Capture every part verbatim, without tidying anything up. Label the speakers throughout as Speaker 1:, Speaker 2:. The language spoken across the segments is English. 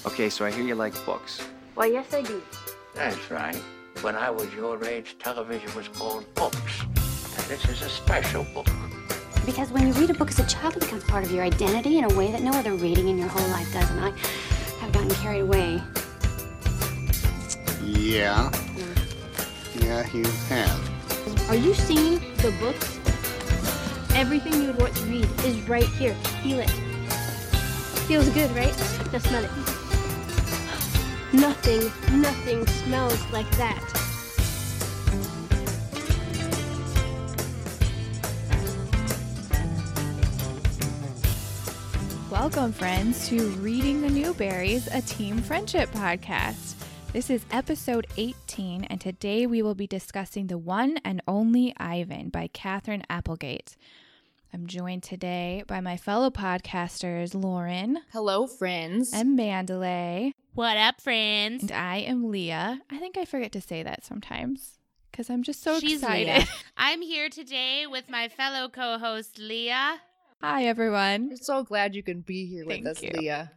Speaker 1: Okay, so I hear you like books.
Speaker 2: Why, yes, I do.
Speaker 3: That's right. When I was your age, television was called books. And this is a special book.
Speaker 2: Because when you read a book as a child, it becomes part of your identity in a way that no other reading in your whole life does. And I have gotten carried away.
Speaker 4: Yeah. Yeah, you have.
Speaker 5: Are you seeing the books? Everything you would want to read is right here. Feel it. Feels good, right? Now smell it. Nothing, nothing smells like that.
Speaker 6: Welcome, friends, to Reading the Newberries, a team friendship podcast. This is episode eighteen, and today we will be discussing The One and Only Ivan by Katherine Applegate. I'm joined today by my fellow podcasters, Lauren.
Speaker 7: Hello, friends.
Speaker 6: And Mandalay.
Speaker 8: What up, friends?
Speaker 6: And I am Leah. I think I forget to say that sometimes because I'm just so
Speaker 8: She's
Speaker 6: excited.
Speaker 8: Leah. I'm here today with my fellow co-host, Leah.
Speaker 6: Hi, everyone.
Speaker 7: We're so glad you can be here
Speaker 6: Thank
Speaker 7: with us,
Speaker 6: you.
Speaker 7: Leah.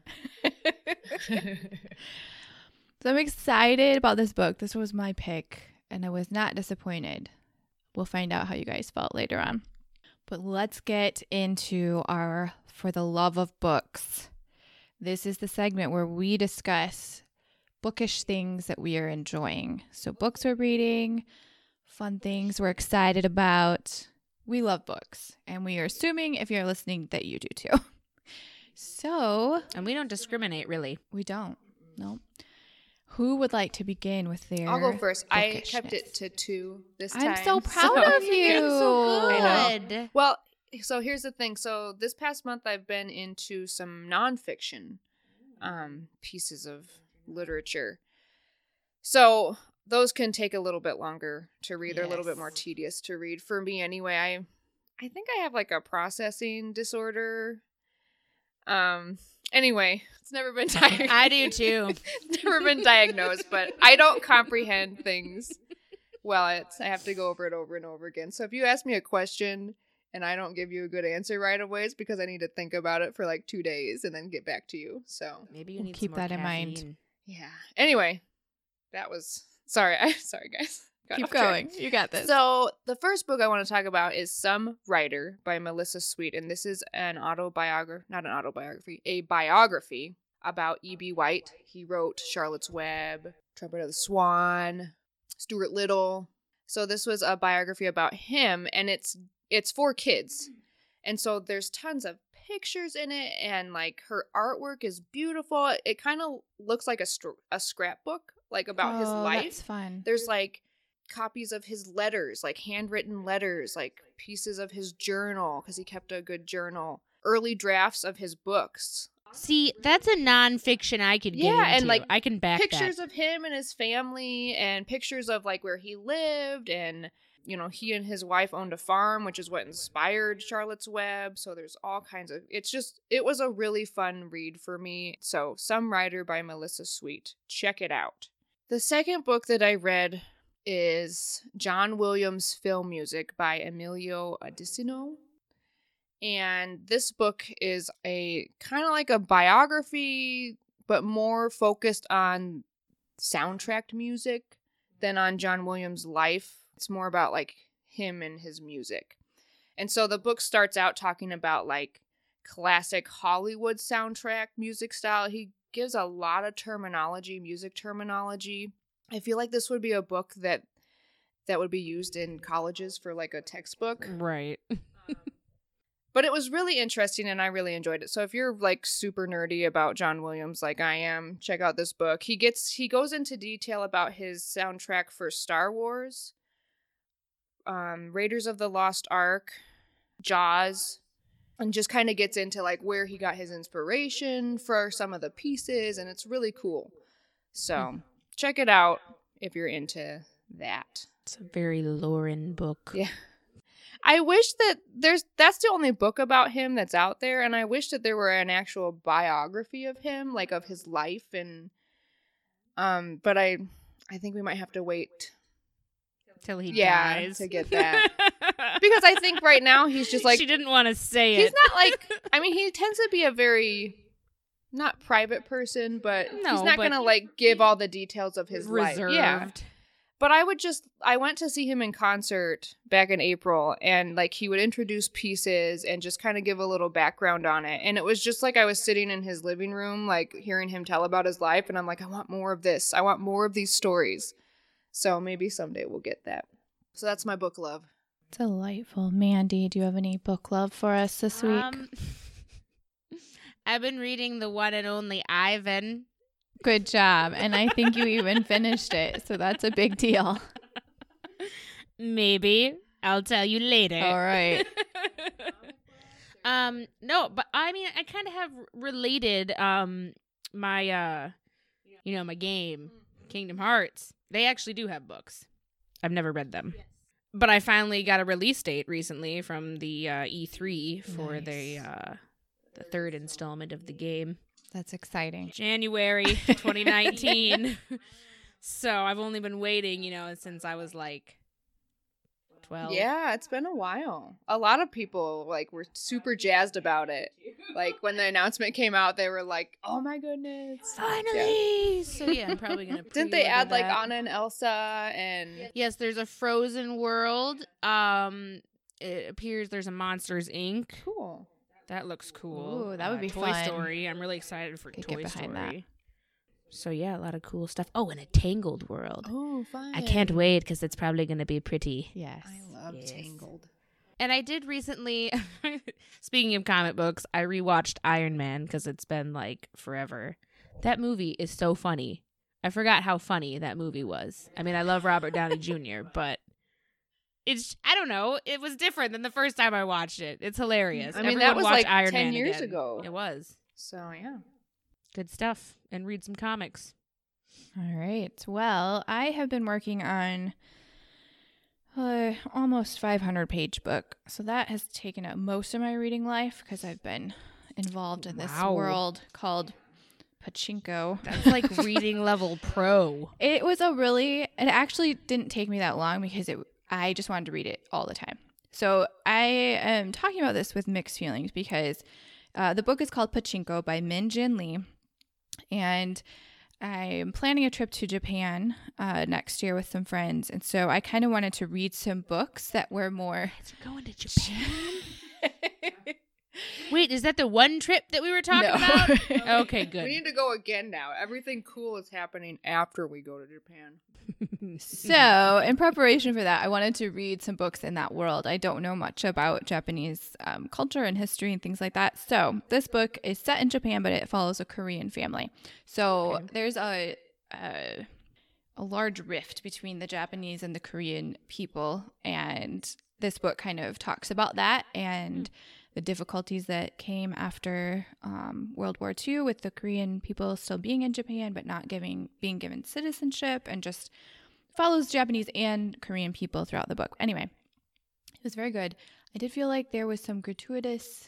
Speaker 6: So I'm excited about this book. This was my pick, and I was not disappointed. We'll find out how you guys felt later on. But let's get into our For the Love of Books. This is the segment where we discuss bookish things that we are enjoying. So books we're reading, fun things we're excited about. We love books, and we are assuming if you're listening that you do too. So,
Speaker 8: And we don't discriminate, really.
Speaker 6: we don't. No. Who would like to begin with their
Speaker 7: I'll go first. I
Speaker 6: bookishness?
Speaker 7: kept it to two this time.
Speaker 6: I'm so proud of you.
Speaker 8: You're so
Speaker 7: I
Speaker 8: good.
Speaker 7: Well, so here's the thing. So this past month, I've been into some nonfiction um, pieces of literature. So those can take a little bit longer to read. They're a little bit more
Speaker 8: Yes.
Speaker 7: tedious to read. For me, anyway, I I think I have like a processing disorder. Um. Anyway, it's never been diagnosed.
Speaker 8: I do too.
Speaker 7: It's never been diagnosed, but I don't comprehend things well. It's I have to go over it over and over again. So if you ask me a question and I don't give you a good answer right away, it's because I need to think about it for like two days and then get back to you. So
Speaker 8: Maybe you
Speaker 6: We'll
Speaker 8: need
Speaker 6: keep
Speaker 8: some more
Speaker 6: that in mind.
Speaker 8: caffeine.
Speaker 7: yeah. Anyway, that was sorry. I sorry guys. Got
Speaker 6: Keep
Speaker 7: off track.
Speaker 6: going. You got this.
Speaker 7: So the first book I want to talk about is Some Writer by Melissa Sweet, and this is an autobiography, not an autobiography, a biography about E B. White. He wrote Charlotte's Web, Trumpet of the Swan, Stuart Little. So this was a biography about him, and it's it's for kids. And so there's tons of pictures in it, and like her artwork is beautiful. It kind of looks like a str- a scrapbook, like about his
Speaker 6: Oh,
Speaker 7: life.
Speaker 6: That's fun.
Speaker 7: There's like copies of his letters, like handwritten letters, like pieces of his journal, because he kept a good journal, early drafts of his books,
Speaker 8: See, that's a nonfiction I could get
Speaker 7: Yeah, and,
Speaker 8: into.
Speaker 7: like,
Speaker 8: I can back
Speaker 7: pictures
Speaker 8: that.
Speaker 7: of him and his family, and pictures of like where he lived, and you know, he and his wife owned a farm, which is what inspired Charlotte's Web. So there's all kinds of, it's just, it was a really fun read for me. So Some Writer by Melissa Sweet. Check it out. The second book that I read is John Williams' Film Music by Emilio Odisino. And this book is a kind of like a biography, but more focused on soundtrack music than on John Williams' life. It's more about like him and his music. And so the book starts out talking about like classic Hollywood soundtrack music style. He gives a lot of terminology, music terminology. I feel like this would be a book that that would be used in colleges for like a textbook.
Speaker 8: Right.
Speaker 7: But it was really interesting and I really enjoyed it. So if you're like super nerdy about John Williams like I am, check out this book. He gets he goes into detail about his soundtrack for Star Wars, um, Raiders of the Lost Ark, Jaws, and just kind of gets into like where he got his inspiration for some of the pieces, and it's really cool. So check it out if you're into that.
Speaker 8: It's a very Lauren book.
Speaker 7: Yeah. I wish that there's that's the only book about him that's out there, and I wish that there were an actual biography of him, like of his life, and um but I I think we might have to wait
Speaker 8: Till he
Speaker 7: yeah
Speaker 8: dies.
Speaker 7: to get that. Because I think right now he's just like
Speaker 8: she didn't want to say
Speaker 7: he's
Speaker 8: it.
Speaker 7: not like I mean he tends to be a very not private person, but
Speaker 8: No,
Speaker 7: he's not
Speaker 8: but-
Speaker 7: gonna like give all the details of his
Speaker 8: Reserved.
Speaker 7: life. Yeah. But I would just, I went to see him in concert back in April, and like he would introduce pieces and just kind of give a little background on it. And it was just like I was sitting in his living room, like hearing him tell about his life. And I'm like, I want more of this. I want more of these stories. So maybe someday we'll get that. So that's my book love.
Speaker 6: Delightful. Mandy, do you have any book love for us this week?
Speaker 8: Um, I've been reading the one and only Ivan.
Speaker 6: Good job. And I think you even finished it. So that's a big deal.
Speaker 8: Maybe. I'll tell you later.
Speaker 6: All right.
Speaker 8: um, no, but I mean, I kind of have related um my uh, you know, my game, Kingdom Hearts. They actually do have books. I've never read them. But I finally got a release date recently from the uh, E three for
Speaker 6: Nice.
Speaker 8: the uh, the third installment of the game.
Speaker 6: That's exciting.
Speaker 8: January twenty nineteen. So I've only been waiting, you know, since I was like twelve.
Speaker 7: Yeah, it's been a while. A lot of people like were super jazzed about it. Like when the announcement came out, they were like, "Oh my goodness!"
Speaker 8: Finally. So yeah, I'm probably gonna.
Speaker 7: Didn't they
Speaker 8: pre-order
Speaker 7: add like
Speaker 8: that.
Speaker 7: Anna and Elsa and
Speaker 8: Yes, there's a Frozen world. Um, it appears there's a Monsters Incorporated.
Speaker 7: cool.
Speaker 8: That looks cool.
Speaker 6: Ooh, that would
Speaker 8: Uh,
Speaker 6: be
Speaker 8: Toy
Speaker 6: fun.
Speaker 8: Story. I'm really excited for
Speaker 6: Could
Speaker 8: Toy
Speaker 6: get behind that.
Speaker 8: Story. So yeah, a lot of cool stuff. Oh, and a Tangled world.
Speaker 7: Oh, fun.
Speaker 8: I can't wait because it's probably gonna be pretty.
Speaker 6: Yes.
Speaker 7: I love
Speaker 8: Yes.
Speaker 7: Tangled.
Speaker 8: And I did recently, speaking of comic books, I rewatched Iron Man because it's been like forever. That movie is so funny. I forgot how funny that movie was. I mean, I love Robert Downey Junior, but it's, I don't know, it was different than the first time I watched it. It's hilarious.
Speaker 7: I mean,
Speaker 8: Everyone
Speaker 7: that was
Speaker 8: watch
Speaker 7: like
Speaker 8: Iron
Speaker 7: ten
Speaker 8: Man
Speaker 7: years
Speaker 8: again.
Speaker 7: ago.
Speaker 8: It was.
Speaker 7: So yeah.
Speaker 8: Good stuff. And read some comics.
Speaker 6: All right. Well, I have been working on uh, almost five hundred page book. So that has taken up most of my reading life because I've been involved in this
Speaker 8: Wow.
Speaker 6: world called Pachinko.
Speaker 8: That's like reading level pro.
Speaker 6: It was a really, it actually didn't take me that long because it, I just wanted to read it all the time. So I am talking about this with mixed feelings because uh, the book is called Pachinko by Min Jin Lee. And I'm planning a trip to Japan uh, next year with some friends. And so I kind of wanted to read some books that were more.
Speaker 8: Going to Japan? Wait, is that the one trip that we were talking
Speaker 6: No.
Speaker 8: about? Okay, good.
Speaker 7: We need to go again now. Everything cool is happening after we go to Japan.
Speaker 6: So, in preparation for that, I wanted to read some books in that world. I don't know much about Japanese um, culture and history and things like that. So, this book is set in Japan, but it follows a Korean family. So,
Speaker 8: Okay.
Speaker 6: there's a, a a large rift between the Japanese and the Korean people, and this book kind of talks about that and the difficulties that came after um, World War Two with the Korean people still being in Japan but not giving being given citizenship, and just follows Japanese and Korean people throughout the book. Anyway, it was very good. I did feel like there was some gratuitous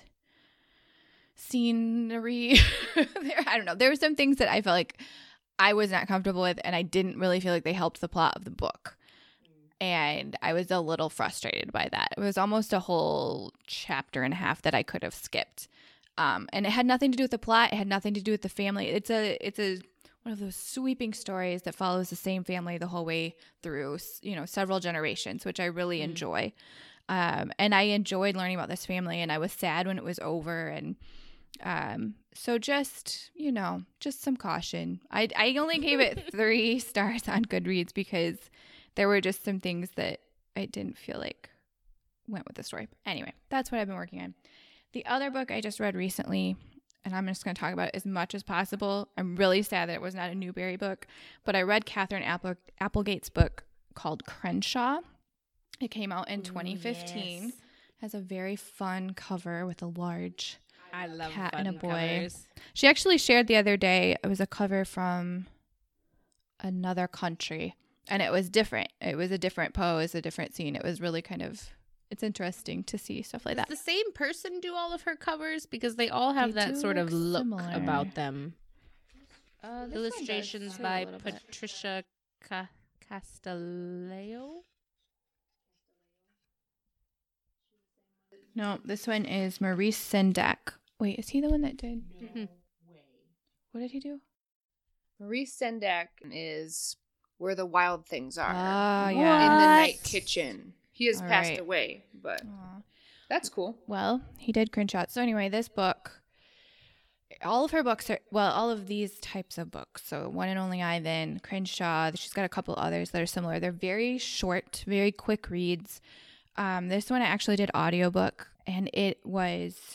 Speaker 6: scenery there. I don't know. There were some things that I felt like I was not comfortable with, and I didn't really feel like they helped the plot of the book. And I was a little frustrated by that. It was almost a whole chapter and a half that I could have skipped. Um, and it had nothing to do with the plot. It had nothing to do with the family. It's a it's a one of those sweeping stories that follows the same family the whole way through, you know, several generations, which I really enjoy. Um, and I enjoyed learning about this family, and I was sad when it was over. And um, so just, you know, just some caution. I, I only gave it three stars on Goodreads because there were just some things that I didn't feel like went with the story. Anyway, that's what I've been working on. The other book I just read recently, and I'm just going to talk about it as much as possible. I'm really sad that it was not a Newbery book, but I read Catherine Apple- Applegate's book called Crenshaw. It came out in twenty fifteen.
Speaker 8: yes.
Speaker 6: Has a very fun cover with a large
Speaker 8: I love
Speaker 6: cat
Speaker 8: fun
Speaker 6: and a boy.
Speaker 8: covers.
Speaker 6: She actually shared the other day, it was a cover from another country, and it was different. It was a different pose, a different scene. It was really kind of, it's interesting to see stuff like
Speaker 8: Does
Speaker 6: that.
Speaker 8: the same person do all of her covers? Because they all have
Speaker 6: They
Speaker 8: that
Speaker 6: do
Speaker 8: sort of
Speaker 6: look
Speaker 8: look
Speaker 6: similar.
Speaker 8: about them.
Speaker 6: Uh,
Speaker 8: Illustrations by Patricia Ca- Castelleo.
Speaker 6: No, this one is Maurice Sendak. Wait, is he the one that did?
Speaker 8: Mhm.
Speaker 6: What did he do?
Speaker 7: Maurice Sendak is Where the Wild Things Are.
Speaker 6: Ah,
Speaker 7: In
Speaker 6: yeah.
Speaker 7: the
Speaker 8: What?
Speaker 7: Night Kitchen. He has
Speaker 6: All
Speaker 7: passed
Speaker 6: right.
Speaker 7: away, but
Speaker 6: Aw.
Speaker 7: that's cool.
Speaker 6: Well, he did cringe shots. So anyway, this book, all of her books are, well, all of these types of books. So One and Only Ivan, Crenshaw, she's got a couple others that are similar. They're very short, very quick reads. Um, this one I actually did audiobook, and it was,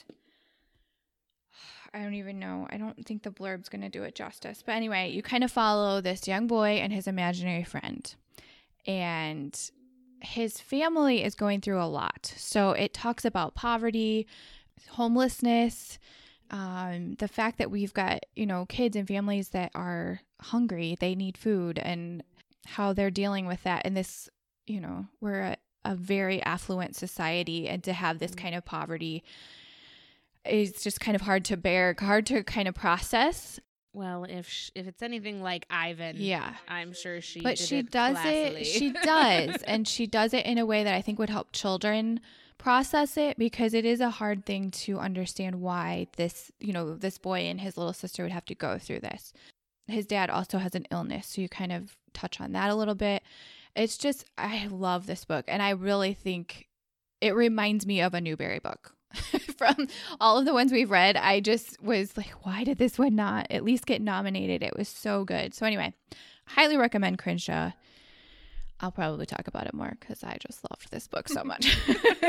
Speaker 6: I don't even know. I don't think the blurb's going to do it justice. But anyway, you kind of follow this young boy and his imaginary friend. And his family is going through a lot. So it talks about poverty, homelessness, um, the fact that we've got, you know, kids and families that are hungry, they need food, and how they're dealing with that. And this, you know, we're a, a very affluent society, and to have this kind of poverty is just kind of hard to bear, hard to kind of process.
Speaker 8: Well, if sh- if it's anything like Ivan,
Speaker 6: Yeah.
Speaker 8: I'm sure she.
Speaker 6: But
Speaker 8: did
Speaker 6: she
Speaker 8: it
Speaker 6: does
Speaker 8: classily.
Speaker 6: it, she does, and she does it in a way that I think would help children process it, because it is a hard thing to understand why this, you know, this boy and his little sister would have to go through this. His dad also has an illness, so you kind of touch on that a little bit. It's just, I love this book, and I really think it reminds me of a Newbery book. From all of the ones we've read, I just was like, why did this one not at least get nominated? It was so good. So anyway, highly recommend Crenshaw. I'll probably talk about it more because I just loved this book so much.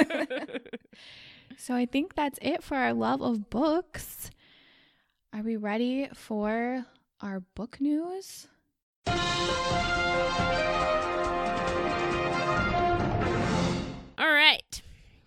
Speaker 6: So I think that's it for our love of books. Are we ready for our book news?
Speaker 8: All right.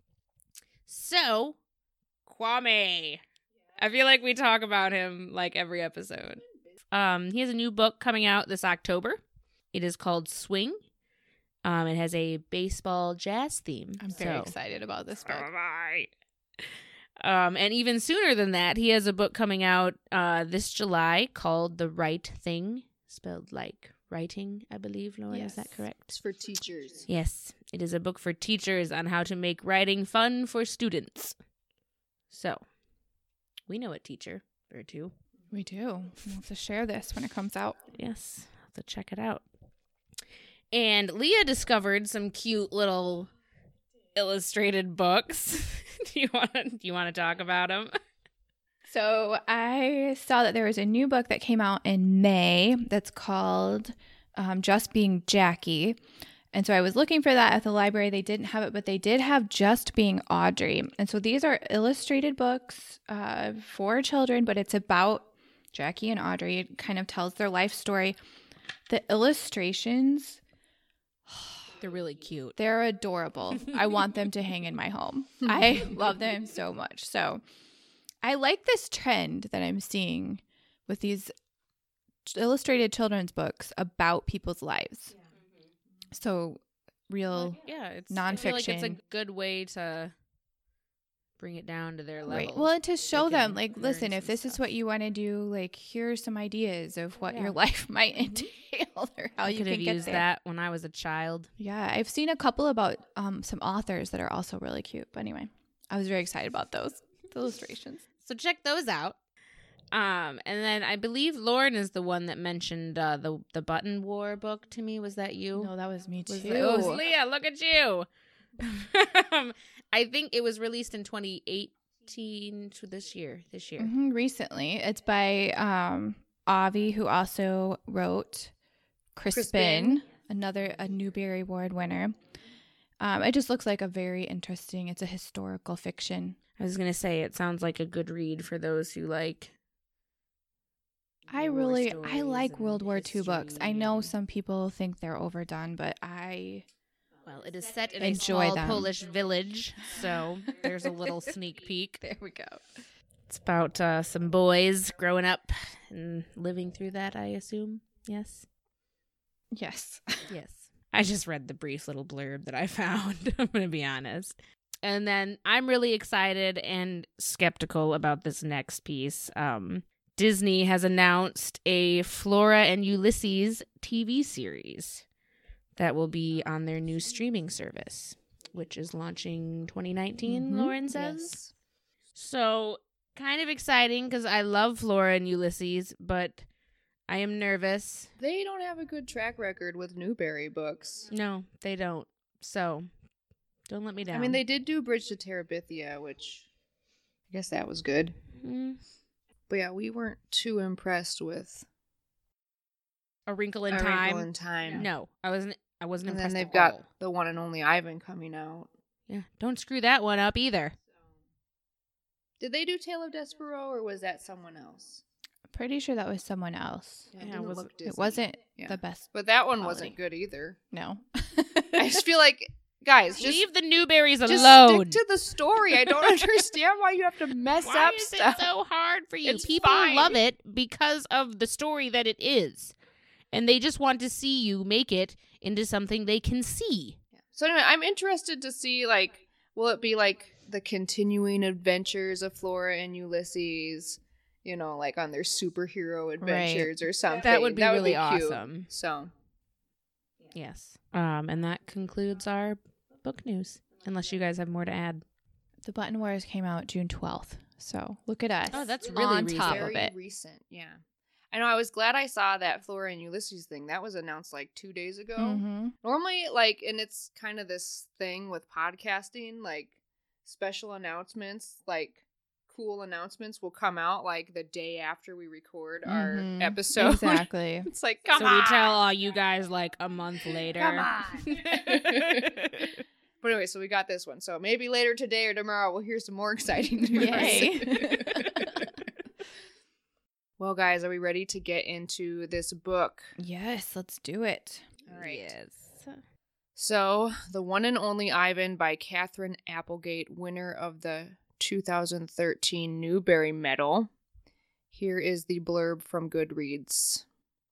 Speaker 8: So, Kwame. I feel like we talk about him like every episode. Um, he has a new book coming out this October. It is called Swing. Um, it has a baseball jazz theme.
Speaker 6: I'm very
Speaker 8: so-
Speaker 6: excited about this book.
Speaker 8: So am I. Um, and even sooner than that, he has a book coming out uh, this July called The Right Thing, spelled like writing, I believe, Lauren.
Speaker 6: Yes.
Speaker 8: Is that correct?
Speaker 7: It's for teachers.
Speaker 8: Yes, it is a book for teachers on how to make writing fun for students. So, we know a teacher or two.
Speaker 6: We do. We'll have to share this when it comes out.
Speaker 8: Yes, I'll have to check it out. And Leah discovered some cute little illustrated books. do you want to do you want to talk about them?
Speaker 6: So I saw that there was a new book that came out in May that's called um, Just Being Jackie. And so I was looking for that at the library. They didn't have it, but they did have Just Being Audrey. And so these are illustrated books uh, for children, but it's about Jackie and Audrey. It kind of tells their life story. The illustrations,
Speaker 8: They're really cute.
Speaker 6: they're adorable. I want them to hang in my home. I love them so much. So I like this trend that I'm seeing with these illustrated children's books about people's lives. So real,
Speaker 8: Yeah, it's I feel like it's a
Speaker 6: nonfiction.
Speaker 8: good way to bring it down to their level.
Speaker 6: right. Well, and to show
Speaker 8: They
Speaker 6: them,
Speaker 8: can
Speaker 6: like,
Speaker 8: learn
Speaker 6: listen, if
Speaker 8: some
Speaker 6: this is
Speaker 8: stuff.
Speaker 6: what you want to do, like, here's some ideas of what
Speaker 8: Yeah.
Speaker 6: your life might entail or how
Speaker 8: I
Speaker 6: you
Speaker 8: could
Speaker 6: can
Speaker 8: have
Speaker 6: get
Speaker 8: used
Speaker 6: there.
Speaker 8: that when I was a child.
Speaker 6: Yeah, I've seen a couple about um, some authors that are also really cute. But anyway, I was very excited about those illustrations.
Speaker 8: So check those out. Um, and then I believe Lauren is the one that mentioned uh, the the Button War book to me. Was that you?
Speaker 6: No, that was me too.
Speaker 8: Was that- oh, it was Leah, look at you. um, I think it was released in twenty eighteen to this year. This year.
Speaker 6: Mhm, recently. It's by um, Avi, who also wrote Crispin,
Speaker 7: Crispin.
Speaker 6: another a Newbery Award winner. Um, it just looks like a very interesting. It's a historical fiction.
Speaker 8: I was gonna say it sounds like a good read for those who like.
Speaker 6: I
Speaker 8: war
Speaker 6: really, I
Speaker 8: stories
Speaker 6: like
Speaker 8: and
Speaker 6: World War Two books. I know
Speaker 8: history
Speaker 6: some people think they're overdone, but I
Speaker 8: Well, it is set in
Speaker 6: Enjoy
Speaker 8: a small
Speaker 6: them.
Speaker 8: Polish village, so there's a little sneak peek.
Speaker 6: there we go.
Speaker 8: It's about uh, some boys growing up and living through that, I assume. Yes.
Speaker 6: Yes.
Speaker 8: Yes. I just read the brief little blurb that I found, I'm going to be honest. And then I'm really excited and skeptical about this next piece. Um, Disney has announced a Flora and Ulysses T V series that will be on their new streaming service, which is launching twenty nineteen,
Speaker 6: Mhm.
Speaker 8: Lauren says.
Speaker 7: Yes.
Speaker 8: So, kind of exciting because I love Flora and Ulysses, but I am nervous.
Speaker 7: They don't have a good track record with Newbery books.
Speaker 8: No, they don't. So, don't let me down.
Speaker 7: I mean, they did do Bridge to Terabithia, which I guess that was good.
Speaker 8: Mm.
Speaker 7: But yeah, we weren't too impressed with
Speaker 8: A Wrinkle in
Speaker 7: A
Speaker 8: Time.
Speaker 7: Wrinkle in Time.
Speaker 8: No, I wasn't. I wasn't
Speaker 7: And then
Speaker 8: impressed.
Speaker 7: they've
Speaker 8: at
Speaker 7: got
Speaker 8: all.
Speaker 7: the one and only Ivan coming out.
Speaker 8: Yeah, don't screw that one up either.
Speaker 7: Did they do Tale of Despero, or was that someone else?
Speaker 6: Pretty sure that was someone else.
Speaker 7: Yeah,
Speaker 8: Yeah,
Speaker 7: it, didn't
Speaker 8: was-
Speaker 7: look
Speaker 6: It
Speaker 7: Disney.
Speaker 6: wasn't
Speaker 7: Yeah.
Speaker 6: the best.
Speaker 7: But that one
Speaker 6: quality.
Speaker 7: wasn't good either.
Speaker 6: No.
Speaker 7: I just feel like, guys, just
Speaker 8: Leave the Newberries
Speaker 7: just
Speaker 8: alone.
Speaker 7: stick to the story. I don't understand why you have to mess
Speaker 8: Why
Speaker 7: up
Speaker 8: is
Speaker 7: stuff.
Speaker 8: it so hard for you?
Speaker 7: It's
Speaker 8: People
Speaker 7: fine.
Speaker 8: love it because of the story that it is. And they just want to see you make it into something they can see.
Speaker 7: So anyway, I'm interested to see, like, will it be like the continuing adventures of Flora and Ulysses, you know, like on their superhero adventures or something?
Speaker 8: That would be really
Speaker 7: cute.
Speaker 8: awesome.
Speaker 7: So,
Speaker 8: Yes. Um, and that concludes our book news. Unless you guys have more to add.
Speaker 6: The Button Wars came out June twelfth. So look at us.
Speaker 8: Oh, that's really
Speaker 6: on
Speaker 8: recent.
Speaker 6: top
Speaker 7: very
Speaker 6: of it.
Speaker 7: recent, yeah. I know. I was glad I saw that Flora and Ulysses thing. That was announced like two days ago.
Speaker 6: Mm-hmm.
Speaker 7: Normally, like, and it's kind of this thing with podcasting, like special announcements, like cool announcements will come out like the day after we record our
Speaker 6: Mhm.
Speaker 7: episode.
Speaker 6: Exactly.
Speaker 7: It's like, come
Speaker 8: so
Speaker 7: on.
Speaker 8: we tell all you guys like a month later.
Speaker 7: Come on. But anyway, so we got this one. So maybe later today or tomorrow we'll hear some more exciting news.
Speaker 6: Yay.
Speaker 7: Well, guys, are we ready to get into this book?
Speaker 6: Yes, let's do it.
Speaker 7: All right.
Speaker 8: Yes.
Speaker 7: So, The One and Only Ivan by Catherine Applegate, winner of the two thousand thirteen Newbery Medal. Here is the blurb from Goodreads.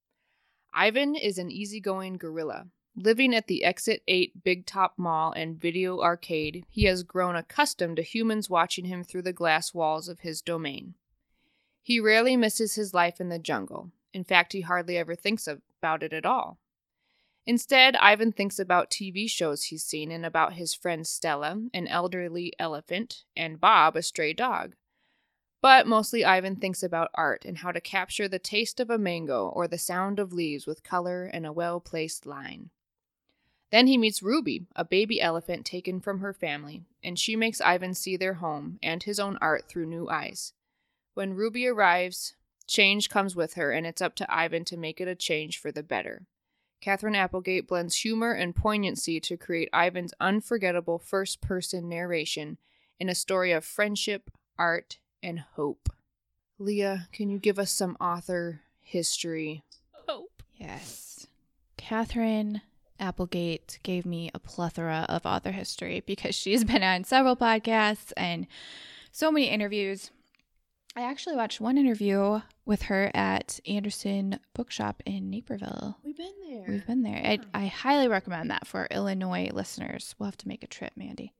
Speaker 7: Ivan is an easygoing gorilla. Living at the Exit eight Big Top Mall and Video Arcade, he has grown accustomed to humans watching him through the glass walls of his domain. He rarely misses his life in the jungle. In fact, he hardly ever thinks about it at all. Instead, Ivan thinks about T V shows he's seen and about his friend Stella, an elderly elephant, and Bob, a stray dog. But mostly Ivan thinks about art and how to capture the taste of a mango or the sound of leaves with color and a well-placed line. Then he meets Ruby, a baby elephant taken from her family, and she makes Ivan see their home and his own art through new eyes. When Ruby arrives, change comes with her, and it's up to Ivan to make it a change for the better. Catherine Applegate blends humor and poignancy to create Ivan's unforgettable first-person narration in a story of friendship, art, and hope. Leah, can you give us some author history?
Speaker 8: Hope.
Speaker 6: Yes. Catherine Applegate gave me a plethora of author history because she's been on several podcasts and so many interviews. I actually watched one interview with her at Anderson Bookshop in Naperville.
Speaker 7: We've been there.
Speaker 6: We've been there. I, I highly recommend that for Illinois listeners. We'll have to make a trip, Mandy.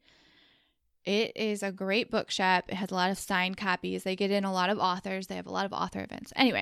Speaker 6: It is a great bookshop. It has a lot of signed copies. They get in a lot of authors. They have a lot of author events. Anyway,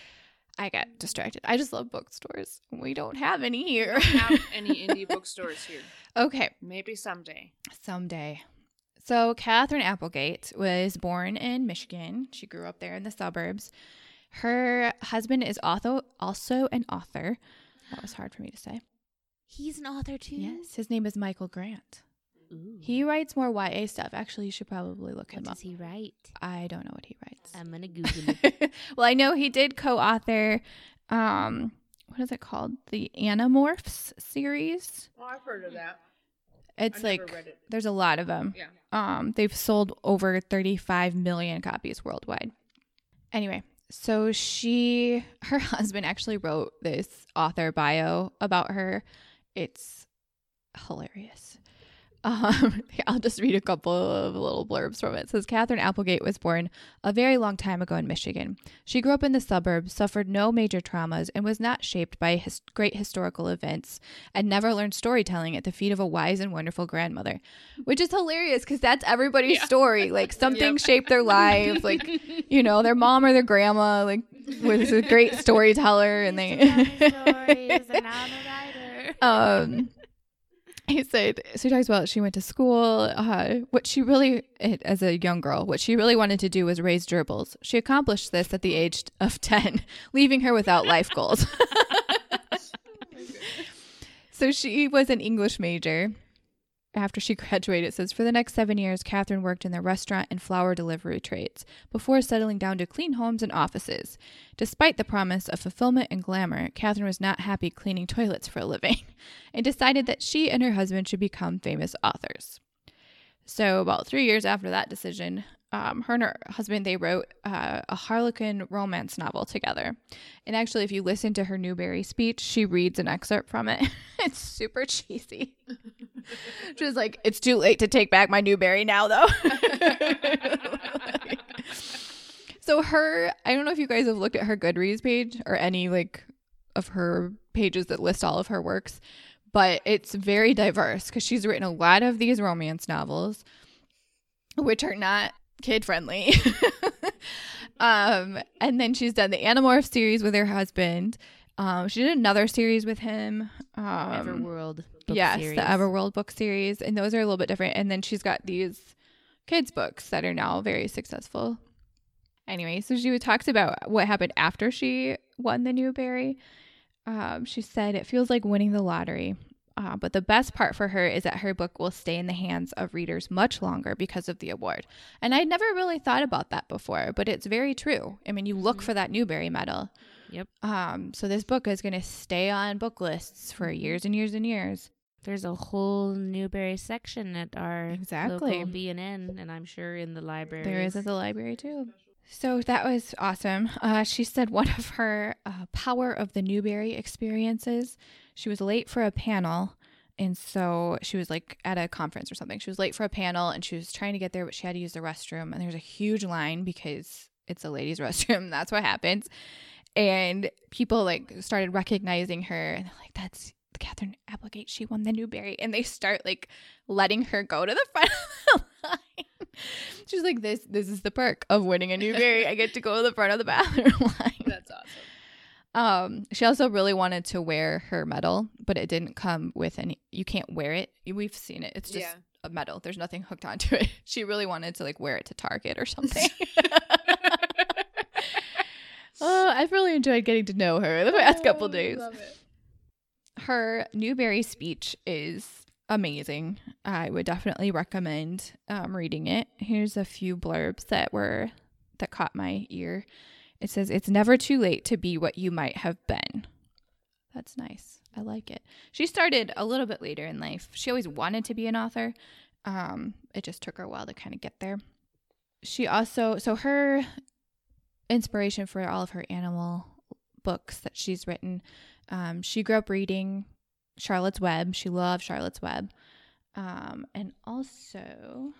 Speaker 6: I got distracted. I just love bookstores. We don't have any
Speaker 7: We
Speaker 6: here.
Speaker 7: don't have any indie bookstores here.
Speaker 6: Okay,
Speaker 7: Maybe someday.
Speaker 6: someday. So Catherine Applegate was born in Michigan. She grew up there in the suburbs. Her husband is also also an author. That was hard for me to say.
Speaker 8: He's an author too.
Speaker 6: Yes, his name is Michael Grant.
Speaker 8: Ooh.
Speaker 6: He writes more Y A stuff. Actually, you should probably look him
Speaker 8: What
Speaker 6: up.
Speaker 8: does he write?
Speaker 6: I don't know what he writes.
Speaker 8: I'm gonna Google it.
Speaker 6: Well, I know he did co-author, um, what is it called? The Animorphs series.
Speaker 7: Oh, I've heard of that.
Speaker 6: It's
Speaker 7: I've
Speaker 6: like
Speaker 7: never read it.
Speaker 6: there's a lot of them.
Speaker 7: Yeah.
Speaker 6: Um, they've sold over thirty-five million copies worldwide. Anyway, so she, her husband actually wrote this author bio about her. It's hilarious. Um, I'll just read a couple of little blurbs from it. It says, Catherine Applegate was born a very long time ago in Michigan. She grew up in the suburbs, suffered no major traumas, and was not shaped by his- great historical events, and never learned storytelling at the feet of a wise and wonderful grandmother. Which is hilarious because that's everybody's
Speaker 8: Yeah.
Speaker 6: story. Like something
Speaker 7: Yep.
Speaker 6: shaped their life. Like, you know, their mom or their grandma like was a great storyteller, and they
Speaker 8: Stories, and now I'm a writer.
Speaker 6: um He said, so he talks about she went to school, uh, what she really, as a young girl, what she really wanted to do was raise gerbils. She accomplished this at the age of ten, leaving her without life goals. So she was an English major. After she graduated, it says, for the next seven years, Catherine worked in the restaurant and flower delivery trades before settling down to clean homes and offices. Despite the promise of fulfillment and glamour, Catherine was not happy cleaning toilets for a living and decided that she and her husband should become famous authors. So about three years after that decision, um, her and her husband, they wrote uh, a Harlequin romance novel together. And actually, if you listen to her Newbery speech, she reads an excerpt from it. It's super cheesy. She was like, it's too late to take back my Newbery now, though. So her, I don't know if you guys have looked at her Goodreads page or any like of her pages that list all of her works, but it's very diverse because she's written a lot of these romance novels, which are not kid friendly. um, and then she's done the Animorph series with her husband. Um, she did another series with him. Um,
Speaker 8: Everworld book
Speaker 6: yes,
Speaker 8: series.
Speaker 6: the Everworld book series, and those are a little bit different. And then she's got these kids books that are now very successful. Anyway, so she talks about what happened after she won the Newbery. Um, she said, it feels like winning the lottery. Uh, but the best part for her is that her book will stay in the hands of readers much longer because of the award. And I'd never really thought about that before, but it's very true. I mean, you look for that Newbery medal.
Speaker 8: Yep.
Speaker 6: Um, so this book is going to stay on book lists for years and years and years.
Speaker 8: There's a whole Newbery section at our
Speaker 6: Exactly.
Speaker 8: local B and N, and I'm sure in the library.
Speaker 6: There is at the library too. So that was awesome. Uh, she said one of her uh, Power of the Newbery experiences, she was late for a panel. And so she was like at a conference or something. She was late for a panel and she was trying to get there, but she had to use the restroom. And there's a huge line because it's a ladies' restroom. That's what happens. And people like started recognizing her and they're like, that's Catherine Applegate. She won the Newbery. And they start like letting her go to the front of the line. She's like, this this is the perk of winning a Newbery. I get to go to the front of the bathroom line.
Speaker 7: That's awesome.
Speaker 6: Um, she also really wanted to wear her medal, but it didn't come with any, you can't wear it. We've seen it. It's just
Speaker 7: Yeah.
Speaker 6: a medal. There's nothing hooked onto it. She really wanted to like wear it to Target or something. Oh, I've really enjoyed getting to know her the past couple days.
Speaker 7: Love it.
Speaker 6: Her Newbery speech is amazing. I would definitely recommend um, reading it. Here's a few blurbs that were that caught my ear. It says, it's never too late to be what you might have been. That's nice. I like it. She started a little bit later in life. She always wanted to be an author. Um, it just took her a while to kind of get there. She also, so her inspiration for all of her animal books that she's written, um, she grew up reading Charlotte's Web. She loved Charlotte's Web. Um, and also,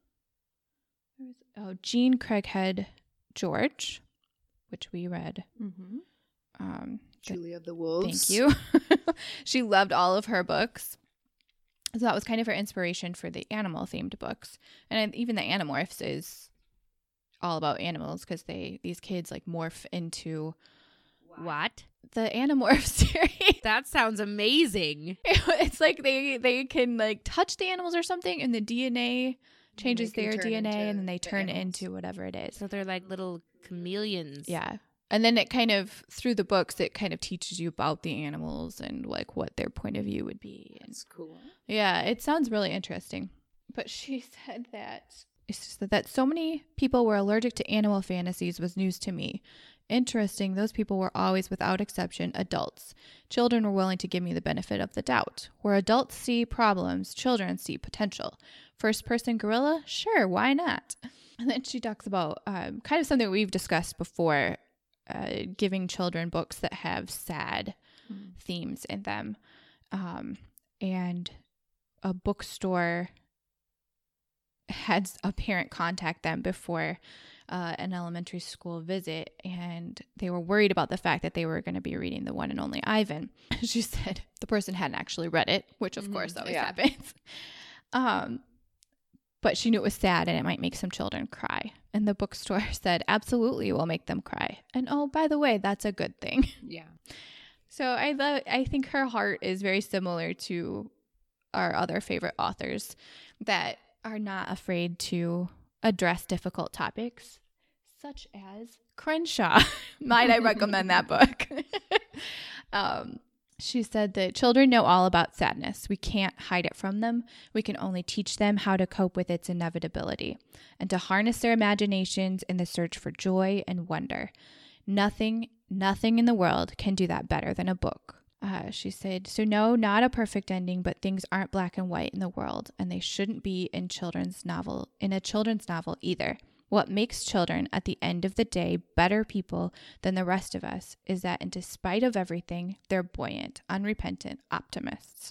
Speaker 6: oh, Jean Craighead George, which we read.
Speaker 7: Mm-hmm.
Speaker 6: Um,
Speaker 7: Julie of the Wolves.
Speaker 6: Thank you. She loved all of her books. So that was kind of her inspiration for the animal themed books. And even the Animorphs is all about animals because they these kids like morph into
Speaker 8: What?
Speaker 6: the Animorph series.
Speaker 8: That sounds amazing.
Speaker 6: It's like they they can like touch the animals or something and the D N A changes
Speaker 7: they can
Speaker 6: their
Speaker 7: turn
Speaker 6: D N A
Speaker 7: into
Speaker 6: and then they
Speaker 7: the
Speaker 6: turn
Speaker 7: animals.
Speaker 6: into whatever it is.
Speaker 8: So they're like little chameleons.
Speaker 6: Yeah. And then it kind of, through the books, it kind of teaches you about the animals and like what their point of view would be. And
Speaker 7: That's cool.
Speaker 6: yeah, it sounds really interesting. But she said that it's just that, that so many people were allergic to animal fantasies was news to me. Interesting, those people were always, without exception, adults. Children were willing to give me the benefit of the doubt. Where adults see problems, children see potential. First person gorilla? Sure, why not? And then she talks about um, kind of something we've discussed before, uh, giving children books that have sad mm. themes in them. Um, and a bookstore had a parent contact them before uh, an elementary school visit, and they were worried about the fact that they were going to be reading The One and Only Ivan. She said the person hadn't actually read it, which of mm-hmm. course always yeah. happens. Um, but she knew it was sad and it might make some children cry. And the bookstore said, absolutely, we'll make them cry. And oh, by the way, that's a good thing.
Speaker 7: Yeah.
Speaker 6: So I love, I think her heart is very similar to our other favorite authors that are not afraid to address difficult topics, such as Crenshaw. Might I recommend that book? um, she said that children know all about sadness. We can't hide it from them. We can only teach them how to cope with its inevitability and to harness their imaginations in the search for joy and wonder. Nothing, nothing in the world can do that better than a book. Uh, she said, so no, not a perfect ending, but things aren't black and white in the world, and they shouldn't be in children's novel, in a children's novel either. What makes children, at the end of the day, better people than the rest of us is that, in despite of everything, they're buoyant, unrepentant optimists.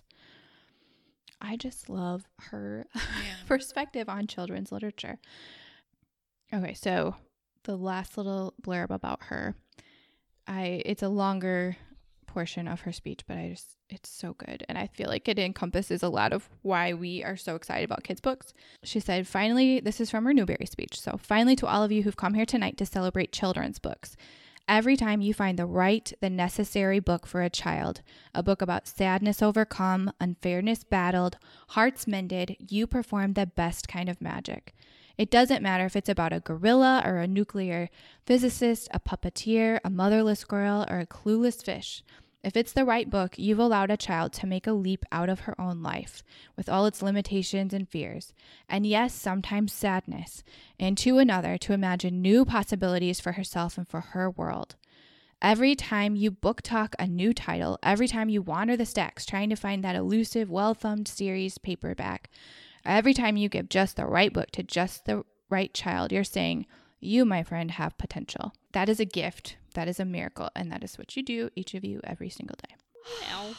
Speaker 6: I just love her
Speaker 7: Yeah.
Speaker 6: perspective on children's literature. Okay, so the last little blurb about her, I it's a longer portion of her speech, but I just, it's so good. And I feel like it encompasses a lot of why we are so excited about kids' books. She said, finally, this is from her Newbery speech. So finally, to all of you who've come here tonight to celebrate children's books. Every time you find the right, the necessary book for a child, a book about sadness overcome, unfairness battled, hearts mended, you perform the best kind of magic. It doesn't matter if it's about a gorilla or a nuclear physicist, a puppeteer, a motherless girl, or a clueless fish. If it's the right book, you've allowed a child to make a leap out of her own life, with all its limitations and fears, and yes, sometimes sadness, into another to imagine new possibilities for herself and for her world. Every time you book talk a new title, every time you wander the stacks trying to find that elusive, well-thumbed series paperback, every time you give just the right book to just the right child, you're saying, you, my friend, have potential. That is a gift. That is a miracle. And that is what you do, each of you, every single day.
Speaker 8: Well,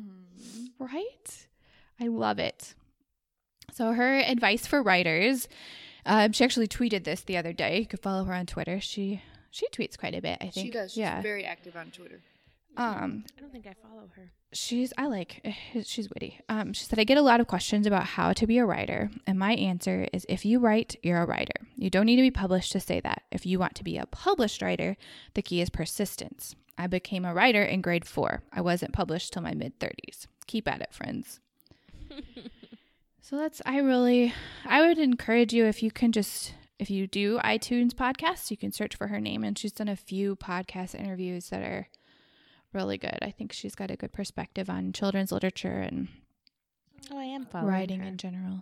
Speaker 6: Right? I love it. So her advice for writers, uh, she actually tweeted this the other day. You could follow her on Twitter. She she tweets quite a bit, I think.
Speaker 7: She does. She's
Speaker 6: Yeah.
Speaker 7: very active on Twitter.
Speaker 6: Um,
Speaker 8: I don't think I follow her.
Speaker 6: She's, I like, she's witty. Um, she said, I get a lot of questions about how to be a writer. And my answer is, if you write, you're a writer. You don't need to be published to say that. If you want to be a published writer, the key is persistence. I became a writer in grade four. I wasn't published till my mid thirties. Keep at it, friends. So that's, I really, I would encourage you, if you can just, if you do iTunes podcasts, you can search for her name. And she's done a few podcast interviews that are really good. I think she's got a good perspective on children's literature and
Speaker 8: Oh, I am following
Speaker 6: writing
Speaker 8: her.
Speaker 6: in general.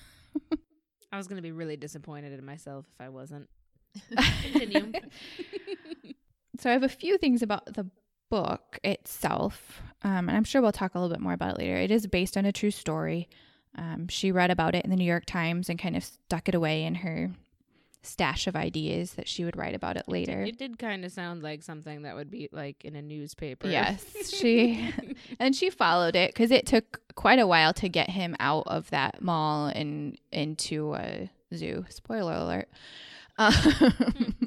Speaker 8: I was going to be really disappointed in myself if I wasn't. Continue.
Speaker 6: So I have a few things about the book itself, um, and I'm sure we'll talk a little bit more about it later. It is based on a true story. Um, she read about it in the New York Times and kind of stuck it away in her stash of ideas that she would write about it later.
Speaker 8: It did kind of sound like something that would be like in a newspaper.
Speaker 6: Yes, she and she followed it because it took quite a while to get him out of that mall and into a zoo. Spoiler alert. Um,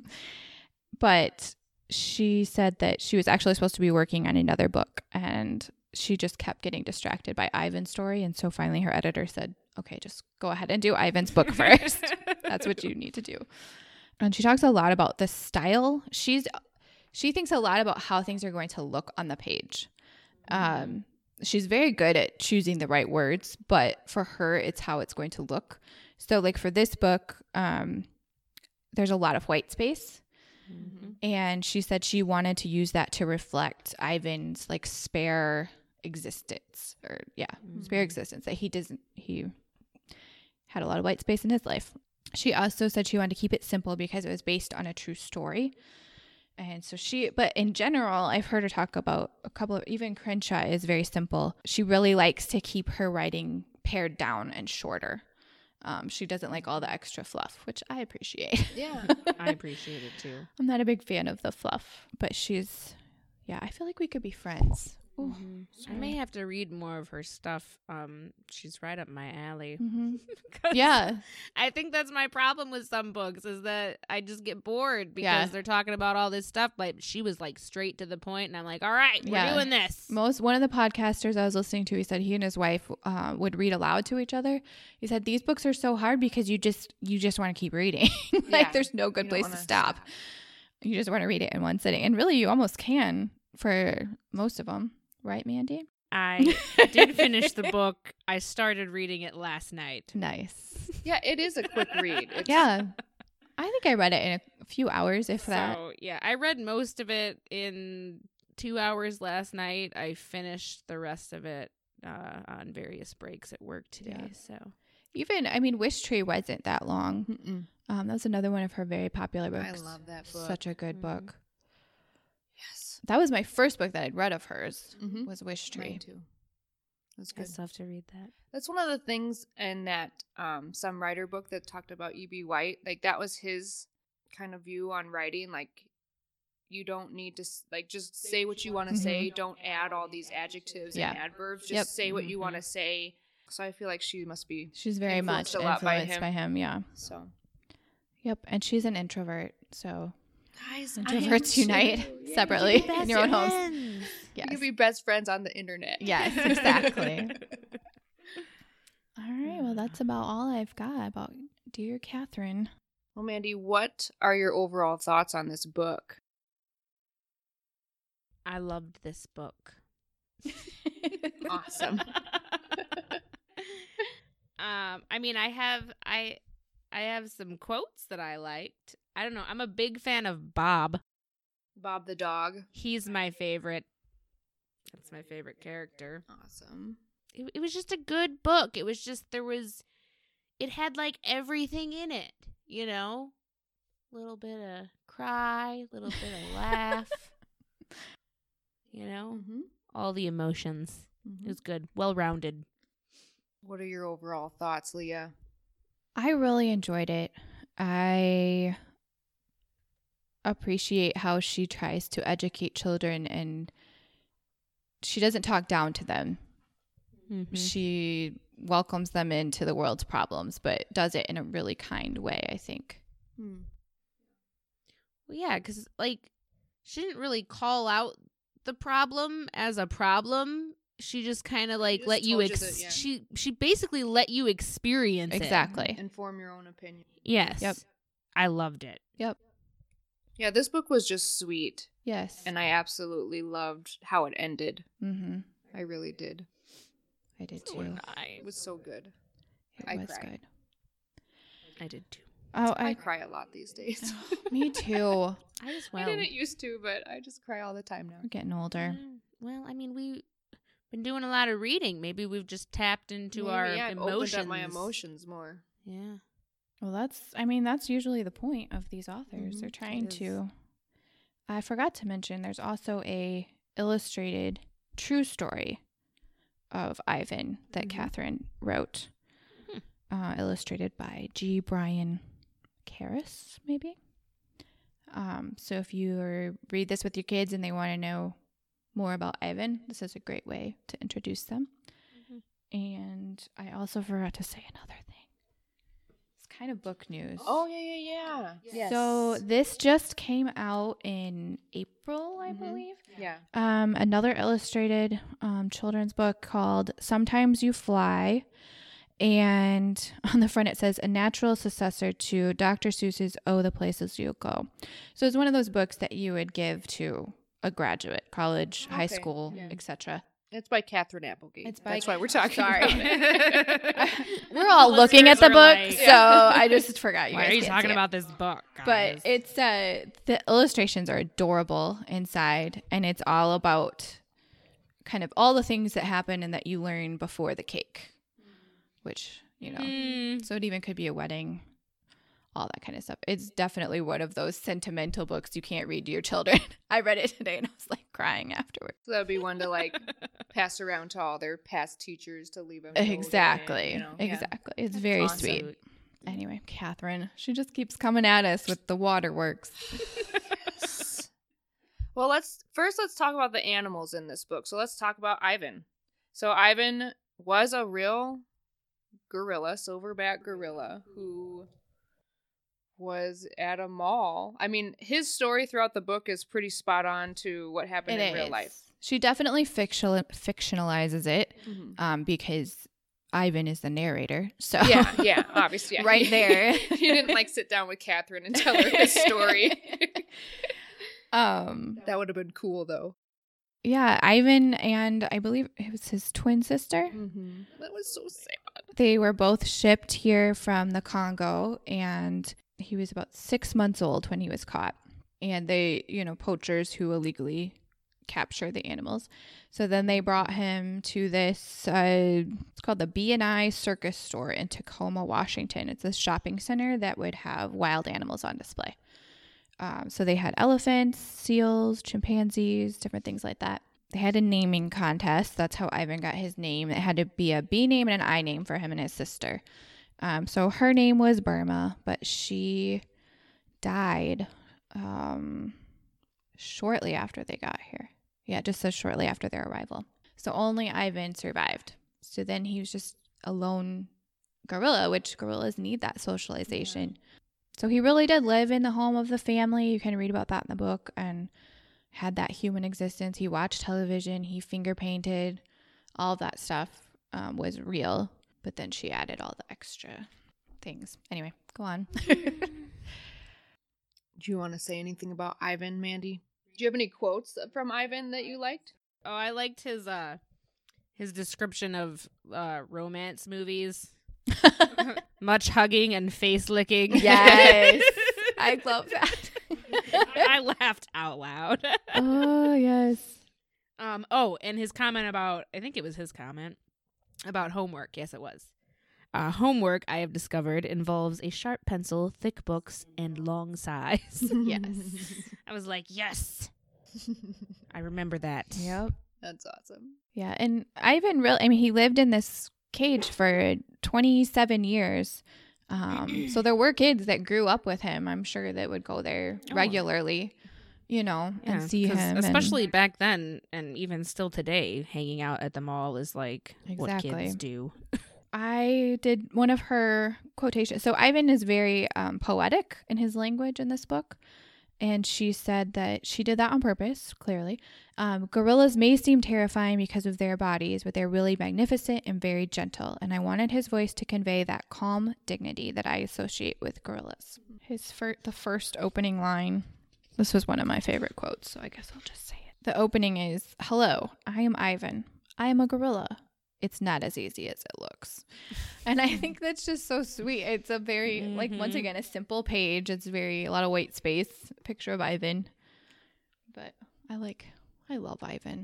Speaker 6: but she said that she was actually supposed to be working on another book, and she just kept getting distracted by Ivan's story. And so finally her editor said, okay, just go ahead and do Ivan's book first. That's what you need to do. And she talks a lot about the style. She's she thinks a lot about how things are going to look on the page. Um, she's very good at choosing the right words, but for her, it's how it's going to look. So like for this book, um, there's a lot of white space. Mm-hmm. And she said she wanted to use that to reflect Ivan's like spare existence or yeah, mm-hmm. spare existence that he doesn't, he had a lot of white space in his life. She also said she wanted to keep it simple because it was based on a true story. And so she, but in general, I've heard her talk about a couple of, even Crenshaw is very simple. She really likes to keep her writing pared down and shorter. Um, she doesn't like all the extra fluff, which I appreciate.
Speaker 7: Yeah.
Speaker 8: I appreciate it too.
Speaker 6: I'm not a big fan of the fluff, but she's, yeah, I feel like we could be friends. Ooh,
Speaker 8: Mm-hmm. I may have to read more of her stuff. Um, she's right up my alley.
Speaker 6: Mm-hmm.
Speaker 8: 'Cause
Speaker 6: Yeah.
Speaker 8: I think that's my problem with some books is that I just get bored because
Speaker 6: Yeah.
Speaker 8: they're talking about all this stuff. But she was like straight to the point, and I'm like, all right, we're
Speaker 6: Yeah.
Speaker 8: doing this.
Speaker 6: Most one of the podcasters I was listening to, he said he and his wife uh, would read aloud to each other. He said these books are so hard because you just you just want to keep reading. like
Speaker 7: Yeah.
Speaker 6: there's no good
Speaker 7: You don't
Speaker 6: place to
Speaker 7: wanna
Speaker 6: stop. You just want to read it in one sitting, and really you almost can for most of them, right, Mandy?
Speaker 8: I did finish the book. I started reading it last night.
Speaker 6: Nice.
Speaker 7: Yeah, it is a quick read. It's,
Speaker 6: Yeah. I think I read it in a few hours, if that.
Speaker 8: So, yeah, I read most of it in two hours last night. I finished the rest of it uh, on various breaks at work today.
Speaker 6: Yeah.
Speaker 8: So
Speaker 6: Even, I mean, Wish Tree wasn't that long.
Speaker 7: Mm-mm.
Speaker 6: Um, that was another one of her very popular
Speaker 7: I
Speaker 6: books.
Speaker 7: love that book.
Speaker 6: Such a good
Speaker 8: Mhm.
Speaker 6: book.
Speaker 7: Yes.
Speaker 6: That was my first book that I'd read of hers.
Speaker 7: Mm-hmm.
Speaker 6: Was Wish Tree.
Speaker 7: Mine too. That's
Speaker 8: I
Speaker 7: good.
Speaker 8: still have to read that.
Speaker 7: That's one of the things in that um, Some Writer book that talked about E B. White. Like, that was his kind of view on writing. Like, you don't need to, s- like, just say what you want to
Speaker 6: Mhm.
Speaker 7: say. Don't add all these adjectives
Speaker 6: Yeah.
Speaker 7: and adverbs. Just
Speaker 6: Yep.
Speaker 7: say what you want to
Speaker 8: Mhm.
Speaker 7: say. So I feel like she must be,
Speaker 6: She's very much
Speaker 7: Influenced a lot by
Speaker 6: influenced
Speaker 7: him.
Speaker 6: by him. Yeah.
Speaker 7: so.
Speaker 6: Yep. And she's an introvert. So
Speaker 7: Guys,
Speaker 6: introverts unite separately in your own homes.
Speaker 7: You
Speaker 6: Yes.
Speaker 7: can be best friends on the internet.
Speaker 6: Yes, exactly. All right. Well, that's about all I've got about Dear Catherine.
Speaker 7: Well, Mandy, what are your overall thoughts on this book?
Speaker 8: I loved this book.
Speaker 7: Awesome.
Speaker 8: um, I mean, I have I I have some quotes that I liked. I don't know. I'm a big fan of Bob.
Speaker 7: Bob the dog.
Speaker 8: He's my favorite. That's my favorite character.
Speaker 7: Awesome.
Speaker 8: It, it was just a good book. It was just there was, it had like everything in it. You know, little bit of cry, little bit of laugh. You know,
Speaker 7: Mm-hmm.
Speaker 8: all the emotions. It was good, well rounded.
Speaker 7: What are your overall thoughts, Leah?
Speaker 6: I really enjoyed it. I appreciate how she tries to educate children and she doesn't talk down to them.
Speaker 8: Mm-hmm.
Speaker 6: She welcomes them into the world's problems, but does it in a really kind way, I think.
Speaker 7: Hmm.
Speaker 8: Well, yeah, because like she didn't really call out the problem as a problem. She just kind of like
Speaker 7: just
Speaker 8: let you
Speaker 7: told you
Speaker 8: ex-
Speaker 7: that, yeah.
Speaker 8: she she basically let you experience it.
Speaker 6: Exactly.
Speaker 7: Inform your own opinion.
Speaker 8: Yes.
Speaker 6: Yep.
Speaker 8: I loved it.
Speaker 6: Yep.
Speaker 7: Yeah, this book was just sweet,
Speaker 6: Yes.
Speaker 7: and I absolutely loved how it ended.
Speaker 6: Mm-hmm.
Speaker 7: I really did.
Speaker 6: I did
Speaker 8: So
Speaker 6: too.
Speaker 8: did I.
Speaker 7: It was so good.
Speaker 6: It
Speaker 7: I
Speaker 6: was
Speaker 7: cried.
Speaker 6: good.
Speaker 8: I did too.
Speaker 6: Oh,
Speaker 7: I
Speaker 6: I,
Speaker 7: cry a lot these days.
Speaker 6: me too.
Speaker 8: I just
Speaker 7: I
Speaker 8: well.
Speaker 7: didn't used to, but I just cry all the time now.
Speaker 6: We're getting older.
Speaker 8: Mm, Well, I mean, we've been doing a lot of reading. Maybe we've just tapped into
Speaker 7: Maybe,
Speaker 8: our
Speaker 7: yeah, I've
Speaker 8: emotions.
Speaker 7: opened up my emotions more.
Speaker 8: Yeah.
Speaker 6: Well, that's, I mean, that's usually the point of these authors.
Speaker 7: Mhm,
Speaker 6: They're
Speaker 7: it
Speaker 6: trying
Speaker 7: is.
Speaker 6: to. I forgot to mention there's also a illustrated true story of Ivan that
Speaker 7: Mhm.
Speaker 6: Catherine wrote,
Speaker 8: Hmm.
Speaker 6: uh, illustrated by G. Brian Karras, maybe. Um, so if you are, read this with your kids and they want to know more about Ivan, this is a great way to introduce them.
Speaker 8: Mhm.
Speaker 6: And I also forgot to say another thing. It's kind of book news.
Speaker 7: Oh, yeah, yeah, yeah. Yes.
Speaker 6: So this just came out in April, I
Speaker 7: Mhm.
Speaker 6: believe.
Speaker 7: yeah.
Speaker 6: Um, another illustrated um, children's book called Sometimes You Fly. And on the front it says, a natural successor to Doctor Seuss's Oh, the Places You Go. So it's one of those books that you would give to a graduate, college, high
Speaker 7: Okay,
Speaker 6: school,
Speaker 7: yeah.
Speaker 6: et cetera.
Speaker 7: It's by Catherine Applegate.
Speaker 6: It's by
Speaker 7: That's why we're talking
Speaker 6: Sorry.
Speaker 7: about it.
Speaker 6: We're all
Speaker 8: The
Speaker 6: looking at
Speaker 8: listeners
Speaker 6: the
Speaker 8: are
Speaker 6: book,
Speaker 8: like-
Speaker 6: so I just forgot you
Speaker 8: Why
Speaker 6: guys
Speaker 8: are you
Speaker 6: can't
Speaker 8: talking
Speaker 6: see it.
Speaker 8: about this book?
Speaker 6: But
Speaker 8: guys?
Speaker 6: it's uh the illustrations are adorable inside, and it's all about kind of all the things that happen and that you learn before the cake, which, you know,
Speaker 8: Mm,
Speaker 6: so it even could be a wedding, all that kind of stuff. It's definitely one of those sentimental books you can't read to your children. I read it today and I was like crying afterwards.
Speaker 7: So that would be one to like pass around to all their past teachers to leave them.
Speaker 6: Exactly.
Speaker 7: You know, yeah.
Speaker 6: Exactly. It's very
Speaker 7: awesome.
Speaker 6: sweet. Anyway, Catherine, she just keeps coming at us with the waterworks.
Speaker 7: Well, let's first let's talk about the animals in this book. So let's talk about Ivan. So Ivan was a real gorilla, silverback gorilla, who was at a mall. I mean, his story throughout the book is pretty spot on to what happened in real life.
Speaker 6: She definitely fictional fictionalizes it
Speaker 7: Mhm.
Speaker 6: um, because Ivan is the narrator. So
Speaker 7: Yeah, yeah, obviously. Yeah.
Speaker 6: Right there.
Speaker 7: he didn't like sit down with Catherine and tell her his story.
Speaker 6: um,
Speaker 7: That would have been cool, though.
Speaker 6: Yeah, Ivan and I believe it was his twin sister.
Speaker 7: Mm-hmm. That was so sad.
Speaker 6: They were both shipped here from the Congo, and he was about six months old when he was caught. And they, you know, poachers who illegally capture the animals. So then they brought him to this, uh, it's called the B and I Circus Store in Tacoma, Washington. It's a shopping center that would have wild animals on display. Um, so they had elephants, seals, chimpanzees, different things like that. They had a naming contest. That's how Ivan got his name. It had to be a B name and an I name for him and his sister. Um, so her name was Burma, but she died um, shortly after they got here. Yeah, it just says shortly after their arrival. So only Ivan survived. So then he was just a lone gorilla, which gorillas need that socialization. Yeah. So he really did live in the home of the family. You can read about that in the book, and had that human existence. He watched television. He finger painted. All of that stuff um, was real. But then she added all the extra things. Anyway, go on.
Speaker 7: Do you want to say anything about Ivan, Mandy? Do you have any quotes from Ivan that you liked?
Speaker 8: Oh, I liked his uh his description of uh romance movies. Much hugging and face licking.
Speaker 6: Yes. I love that.
Speaker 8: I laughed out loud.
Speaker 6: Oh, yes.
Speaker 8: Um oh, and his comment about, I think it was his comment about homework. Yes, it was. Uh, homework, I have discovered, involves a sharp pencil, thick books, and long sighs.
Speaker 6: Yes.
Speaker 8: I was like, yes. I remember that.
Speaker 6: Yep.
Speaker 7: That's awesome.
Speaker 6: Yeah, and Ivan really, I mean, he lived in this cage for twenty-seven years. Um, so there were kids that grew up with him, I'm sure, that would go there
Speaker 8: Oh.
Speaker 6: regularly, you know,
Speaker 8: Yeah,
Speaker 6: and see
Speaker 8: 'cause
Speaker 6: him.
Speaker 8: especially
Speaker 6: and,
Speaker 8: back then, and even still today, hanging out at the mall is like what
Speaker 6: Exactly.
Speaker 8: kids do.
Speaker 6: I did one of her quotations. So Ivan is very um, poetic in his language in this book. And she said that she did that on purpose, clearly. Um, gorillas may seem terrifying because of their bodies, but they're really magnificent and very gentle. And I wanted his voice to convey that calm dignity that I associate with gorillas. His fir- the first opening line, this was one of my favorite quotes, so I guess I'll just say it. The opening is, "Hello, I am Ivan. I am a gorilla. It's not as easy as it looks." And I think that's just so sweet. It's a very, mm-hmm. like, once again, a simple page. It's very, a lot of white space, picture of Ivan. But I like, I love Ivan.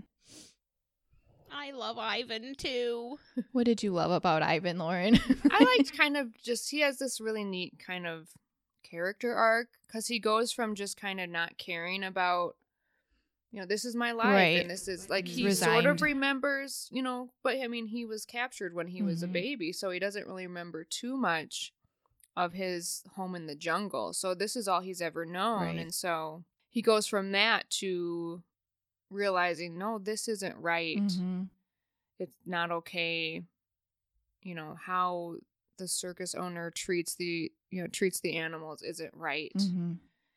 Speaker 8: I love Ivan too.
Speaker 6: What did you love about Ivan, Lauren?
Speaker 7: I liked kind of just, he has this really neat kind of character arc, because he goes from just kind of not caring about, you know, this is my life,
Speaker 6: right.
Speaker 7: and this is like,
Speaker 6: He's
Speaker 7: he
Speaker 6: resigned.
Speaker 7: sort of remembers, you know, but I mean, he was captured when he was
Speaker 6: Mhm.
Speaker 7: a baby, so he doesn't really remember too much of his home in the jungle. So this is all he's ever known.
Speaker 6: Right.
Speaker 7: And so he goes from that to realizing, no, this isn't right.
Speaker 6: Mm-hmm.
Speaker 7: It's not okay. You know, how the circus owner treats the, you know, treats the animals isn't right.
Speaker 6: Mm-hmm.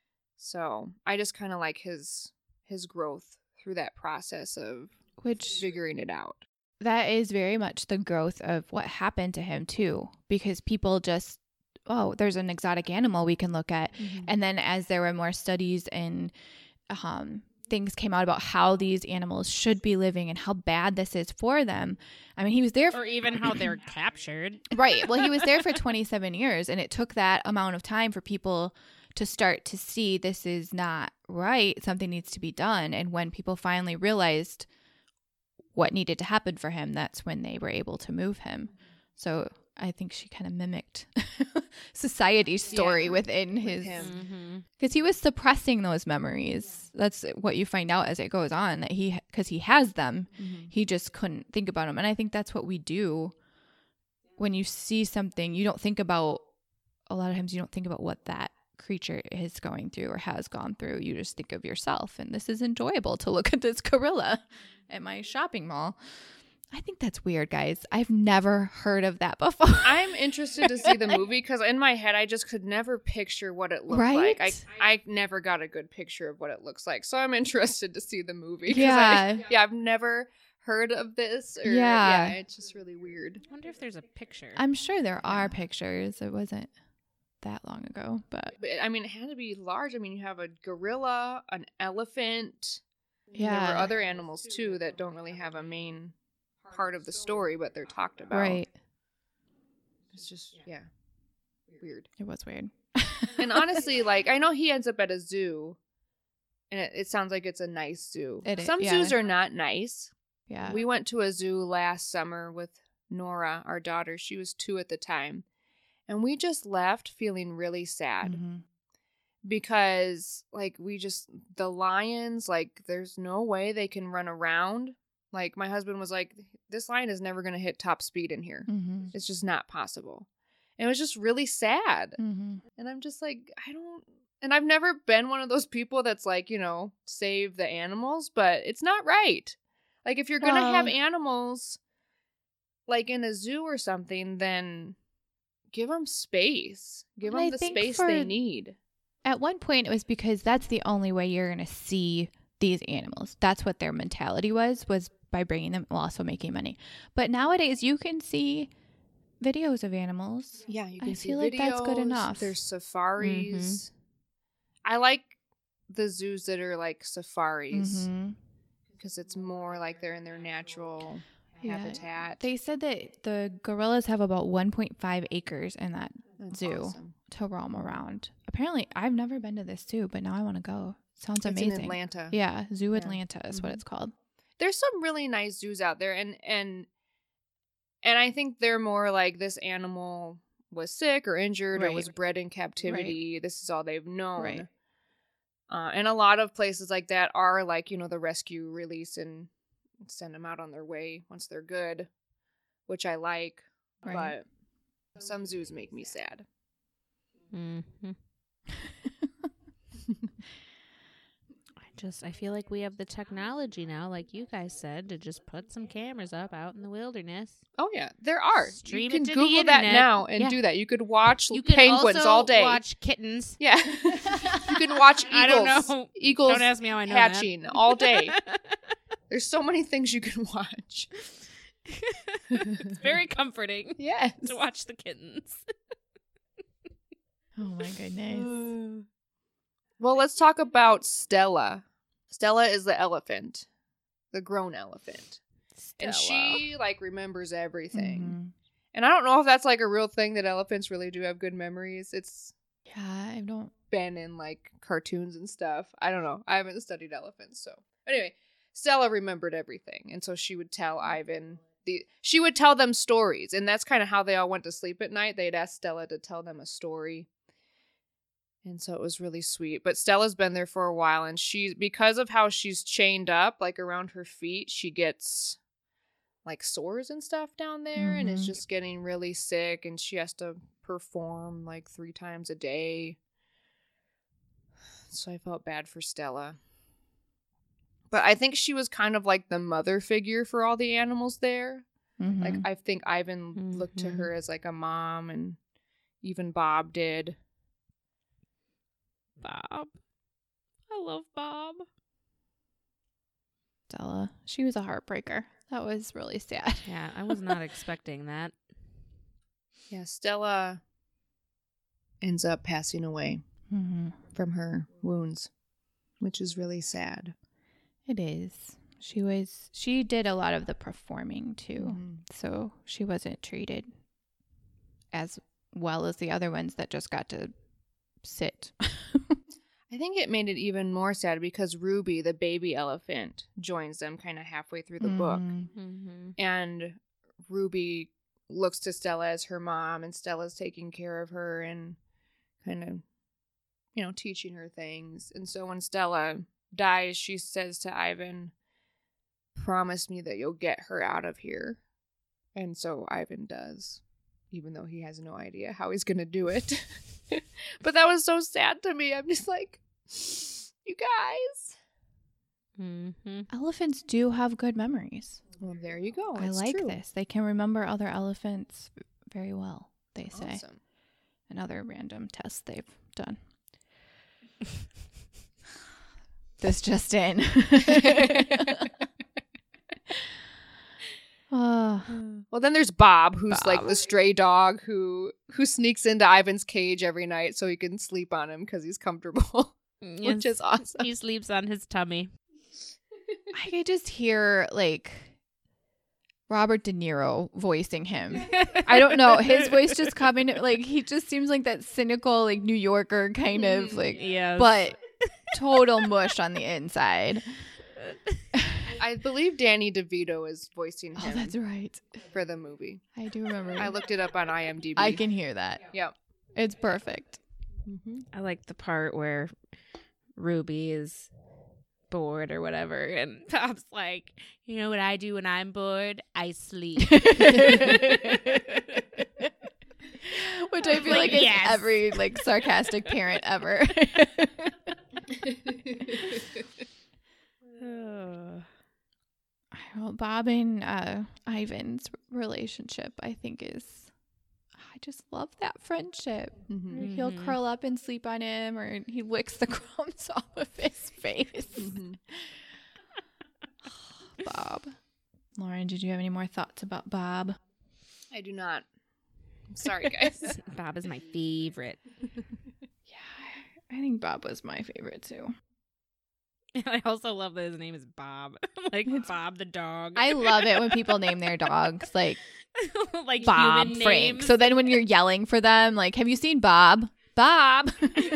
Speaker 7: So I just kind of like his his growth through that process of
Speaker 6: Which
Speaker 7: figuring it out.
Speaker 6: that is very much the growth of what happened to him too, because people just, oh, there's an exotic animal we can look at.
Speaker 7: Mm-hmm.
Speaker 6: And then as there were more studies and um, things came out about how these animals should be living and how bad this is for them. I mean, he was there for,
Speaker 8: Or even how they're captured.
Speaker 6: right. Well, he was there for twenty-seven years, and it took that amount of time for people to start to see this is not right. Something needs to be done. And when people finally realized what needed to happen for him, that's when they were able to move him. So I think she kind of mimicked society's story
Speaker 7: Yeah,
Speaker 6: within
Speaker 7: with
Speaker 6: his,
Speaker 7: him.
Speaker 8: Mm-hmm.
Speaker 6: because he was suppressing those memories. That's what you find out as it goes on, that he, because he has them,
Speaker 7: Mm-hmm.
Speaker 6: he just couldn't think about them. And I think that's what we do when you see something. You don't think about, a lot of times you don't think about what that creature is going through or has gone through. You just think of yourself, and this is enjoyable to look at this gorilla at my shopping mall. I think that's weird, guys. I've never heard of that before.
Speaker 7: I'm interested to see the movie, because in my head I just could never picture what it looked like. I
Speaker 6: Right?
Speaker 7: I never got a good picture of what it looks like. So I'm interested to see the movie. 'cause
Speaker 6: Yeah.
Speaker 7: I, yeah, I've never heard of this. Or,
Speaker 6: Yeah.
Speaker 7: yeah, it's just really weird.
Speaker 8: I wonder if there's a picture.
Speaker 6: I'm sure there are pictures. It wasn't that long ago, but
Speaker 7: But I mean, it had to be large. I mean, you have a gorilla, an elephant,
Speaker 6: Yeah.
Speaker 7: There were other animals too that don't really have a main part of the story, but they're talked about.
Speaker 6: Right.
Speaker 7: It's just, yeah, weird.
Speaker 6: It was weird.
Speaker 7: And honestly, like, I know he ends up at a zoo, and it, it sounds like it's a nice zoo.
Speaker 6: It is,
Speaker 7: Some
Speaker 6: yeah.
Speaker 7: zoos are not nice.
Speaker 6: Yeah.
Speaker 7: We went to a zoo last summer with Nora, our daughter. She was two at the time. And we just left feeling really sad.
Speaker 6: Mhm.
Speaker 7: Because, like, we just, the lions, like, there's no way they can run around. Like, my husband was like, this lion is never going to hit top speed in here.
Speaker 6: Mhm.
Speaker 7: It's just not possible. And it was just really sad.
Speaker 6: Mhm.
Speaker 7: And I'm just like, I don't, and I've never been one of those people that's like, you know, save the animals, but it's not right. Like, if you're going to
Speaker 6: No.
Speaker 7: have animals, like, in a zoo or something, then give them space. Give
Speaker 6: And
Speaker 7: them
Speaker 6: I
Speaker 7: the
Speaker 6: think
Speaker 7: space
Speaker 6: for-
Speaker 7: they need.
Speaker 6: At one point, it was because that's the only way you're going to see these animals. That's what their mentality was, was by bringing them while also making money. But nowadays, you can see videos of animals.
Speaker 7: Yeah, you
Speaker 6: I
Speaker 7: can see
Speaker 6: feel like that's good
Speaker 7: videos,
Speaker 6: enough.
Speaker 7: There's safaris. I like the zoos that are like safaris
Speaker 6: Mhm.
Speaker 7: because it's more like they're in their natural
Speaker 6: Yeah.
Speaker 7: habitat.
Speaker 6: They said that the gorillas have about one point five acres in that
Speaker 7: That's
Speaker 6: zoo
Speaker 7: awesome.
Speaker 6: to roam around. Apparently, I've never been to this zoo, but now I want to go. Sounds
Speaker 7: It's
Speaker 6: amazing.
Speaker 7: in Atlanta.
Speaker 6: Yeah, Zoo
Speaker 7: Yeah.
Speaker 6: Atlanta is what
Speaker 7: Mhm.
Speaker 6: it's called.
Speaker 7: There's some really nice zoos out there, and and and I think they're more like this animal was sick or injured or
Speaker 6: Right.
Speaker 7: was bred in captivity. This is all they've known.
Speaker 6: Right.
Speaker 7: Uh, and a lot of places like that are like, you know, the rescue, release, and send them out on their way once they're good, which I like.
Speaker 6: Right.
Speaker 7: But some zoos make me sad.
Speaker 8: Mm-hmm. I just, I feel like we have the technology now, like you guys said, to just put some cameras up out in the wilderness.
Speaker 7: Oh yeah, there are.
Speaker 8: Stream
Speaker 7: you
Speaker 8: it
Speaker 7: can
Speaker 8: to the
Speaker 7: Google that
Speaker 8: internet.
Speaker 7: now and
Speaker 8: Yeah.
Speaker 7: do that. You could watch
Speaker 8: You can
Speaker 7: penguins
Speaker 8: also
Speaker 7: all day.
Speaker 8: watch kittens.
Speaker 7: Yeah, you can watch eagles.
Speaker 8: I don't know.
Speaker 7: Eagles
Speaker 8: Don't ask me how I know
Speaker 7: hatching
Speaker 8: that.
Speaker 7: all day. There's so many things you can watch.
Speaker 8: It's very comforting
Speaker 7: Yes.
Speaker 8: to watch the kittens.
Speaker 6: Oh my goodness.
Speaker 7: Well, let's talk about Stella. Stella is the elephant, the grown elephant. And she, like, remembers everything.
Speaker 6: Mhm.
Speaker 7: And I don't know if that's, like, a real thing that elephants really do have good memories. It's
Speaker 6: Yeah, I don't.
Speaker 7: been in, like, cartoons and stuff. I don't know. I haven't studied elephants, so. Anyway, Stella remembered everything. And so she would tell Ivan, the she would tell them stories. And that's kind of how they all went to sleep at night. They'd ask Stella to tell them a story. And so it was really sweet. But Stella's been there for a while, and she's, because of how she's chained up, like around her feet, she gets like sores and stuff down there, and is
Speaker 6: Mhm.
Speaker 7: just getting really sick, and she has to perform like three times a day. So I felt bad for Stella. But I think she was kind of like the mother figure for all the animals there.
Speaker 6: Mhm.
Speaker 7: Like, I think Ivan looked to
Speaker 8: Mhm.
Speaker 7: her as like a mom, and even Bob did.
Speaker 8: Bob. I love Bob.
Speaker 6: Stella, she was a heartbreaker. That was really sad.
Speaker 8: Yeah, I was not expecting that.
Speaker 7: Yeah, Stella ends up passing away
Speaker 6: Mhm.
Speaker 7: from her wounds, which is really sad.
Speaker 6: It is. She was. She did a lot of the performing too,
Speaker 7: Mhm.
Speaker 6: so she wasn't treated as well as the other ones that just got to sit.
Speaker 7: I think it made it even more sad because Ruby, the baby elephant, joins them kind of halfway through the book.
Speaker 6: Mhm.
Speaker 8: Mm-hmm.
Speaker 7: And Ruby looks to Stella as her mom, and Stella's taking care of her and kind of, you know, teaching her things. And so when Stella dies, she says to Ivan, "Promise me that you'll get her out of here." And so Ivan does, even though he has no idea how he's going to do it. But that was so sad to me. I'm just like, you guys.
Speaker 8: Mm-hmm.
Speaker 6: Elephants do have good memories.
Speaker 7: Well, there you go.
Speaker 6: I
Speaker 7: It's
Speaker 6: like
Speaker 7: true.
Speaker 6: this. They can remember other elephants very well, they say.
Speaker 7: Awesome.
Speaker 6: And other random tests they've done. This just in. Oh,
Speaker 7: Well, then there's Bob, who's like
Speaker 6: Bob.
Speaker 7: the stray dog who who sneaks into Ivan's cage every night so he can sleep on him because he's comfortable, which is awesome.
Speaker 8: He sleeps on his tummy.
Speaker 6: I could just hear like Robert De Niro voicing him. I don't know. His voice just coming, like, he just seems like that cynical, like, New Yorker kind of, like,
Speaker 8: Yes.
Speaker 6: but total mush on the inside.
Speaker 7: I believe Danny DeVito is voicing him
Speaker 6: Oh, that's right.
Speaker 7: for the movie.
Speaker 6: I do remember.
Speaker 7: I looked it up on IMDb.
Speaker 6: I can hear that.
Speaker 7: Yep.
Speaker 6: It's perfect.
Speaker 8: I like the part where Ruby is bored or whatever, and Bob's like, you know what I do when I'm bored? I sleep.
Speaker 6: Which I feel like,
Speaker 8: Like,
Speaker 6: is
Speaker 8: yes.
Speaker 6: every, like, sarcastic parent ever.
Speaker 8: Oh.
Speaker 6: Well, Bob and uh, Ivan's relationship, I think, is, I just love that friendship.
Speaker 7: Mhm.
Speaker 6: He'll
Speaker 8: Mhm.
Speaker 6: curl up and sleep on him, or he licks the crumbs off of his face.
Speaker 7: Mhm.
Speaker 6: Bob. Lauren, did you have any more thoughts about Bob?
Speaker 7: I do not. I'm sorry, guys.
Speaker 8: Bob is my favorite.
Speaker 6: Yeah, I think Bob was my favorite too.
Speaker 8: I also love that his name is Bob. Like Bob the dog.
Speaker 6: I love it when people name their dogs like
Speaker 8: like
Speaker 6: Bob,
Speaker 8: human
Speaker 6: Frank.
Speaker 8: names.
Speaker 6: So then when you're yelling for them, like, have you seen Bob? Bob.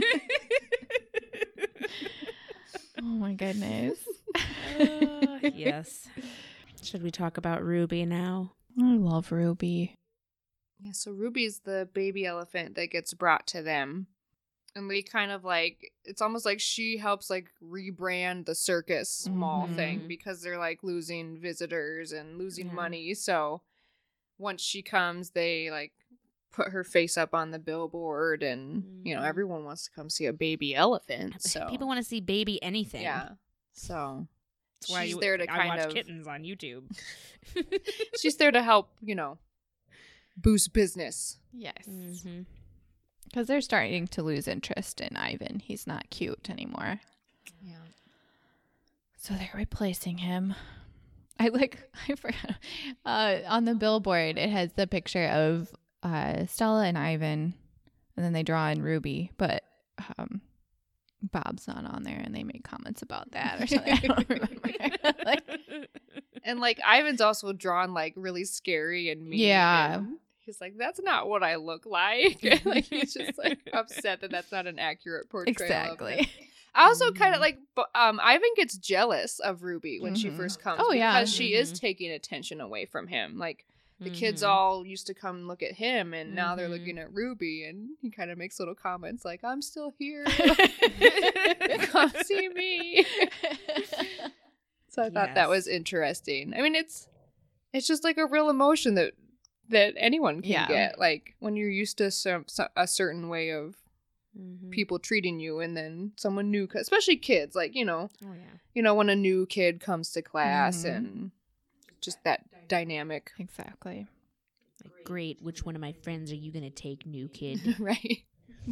Speaker 6: Oh my goodness.
Speaker 8: Uh, yes. Should we talk about Ruby now?
Speaker 6: I love Ruby.
Speaker 7: Yeah, so Ruby's the baby elephant that gets brought to them. And they kind of like, it's almost like she helps like rebrand the circus mall
Speaker 6: Mhm.
Speaker 7: thing because they're like losing visitors and losing
Speaker 8: Yeah.
Speaker 7: money. So once she comes, they like put her face up on the billboard and, you know,
Speaker 8: Mhm.
Speaker 7: everyone wants to come see a baby elephant. So
Speaker 8: People want to see baby anything.
Speaker 7: yeah. So
Speaker 8: That's why
Speaker 7: she's
Speaker 8: you,
Speaker 7: there to
Speaker 8: I
Speaker 7: kind
Speaker 8: watch
Speaker 7: of,
Speaker 8: kittens on YouTube.
Speaker 7: she's there to help, you know, boost business.
Speaker 6: Yes.
Speaker 8: Mhm.
Speaker 6: Because they're starting to lose interest in Ivan. He's not cute anymore.
Speaker 7: Yeah.
Speaker 6: So they're replacing him. I like, I forgot. Uh, on the billboard, it has the picture of uh, Stella and Ivan, and then they draw in Ruby, but um, Bob's not on there, and they make comments about that or something. I don't remember. Like,
Speaker 7: And like Ivan's also drawn like really scary and mean.
Speaker 6: Yeah.
Speaker 7: and he's like, that's not what I look like. Like he's just like upset that that's not an accurate portrayal. Of him.
Speaker 6: exactly.
Speaker 7: I also kind of like, bu- um, Ivan gets jealous of Ruby when she
Speaker 6: Mhm.
Speaker 7: first comes.
Speaker 6: Oh, yeah.
Speaker 7: because she is
Speaker 8: Mhm.
Speaker 7: taking attention away from him. Like the kids
Speaker 8: Mhm.
Speaker 7: all used to come look at him, and now they're
Speaker 8: Mhm.
Speaker 7: looking at Ruby, and he kind of makes little comments like, "I'm still here. Come see me." So I thought that
Speaker 8: Yes.
Speaker 7: was interesting. I mean, it's it's just like a real emotion that that anyone can
Speaker 6: Yeah.
Speaker 7: get. Like when you're used to some, so- a certain way of
Speaker 8: Mhm.
Speaker 7: people treating you, and then someone new, co- especially kids, like you know,
Speaker 8: Oh yeah.
Speaker 7: you know when a new kid comes to class
Speaker 6: Mhm.
Speaker 7: and just that dynamic,
Speaker 6: Exactly.
Speaker 8: Like, great. Which one of my friends are you gonna take, new kid?
Speaker 7: right?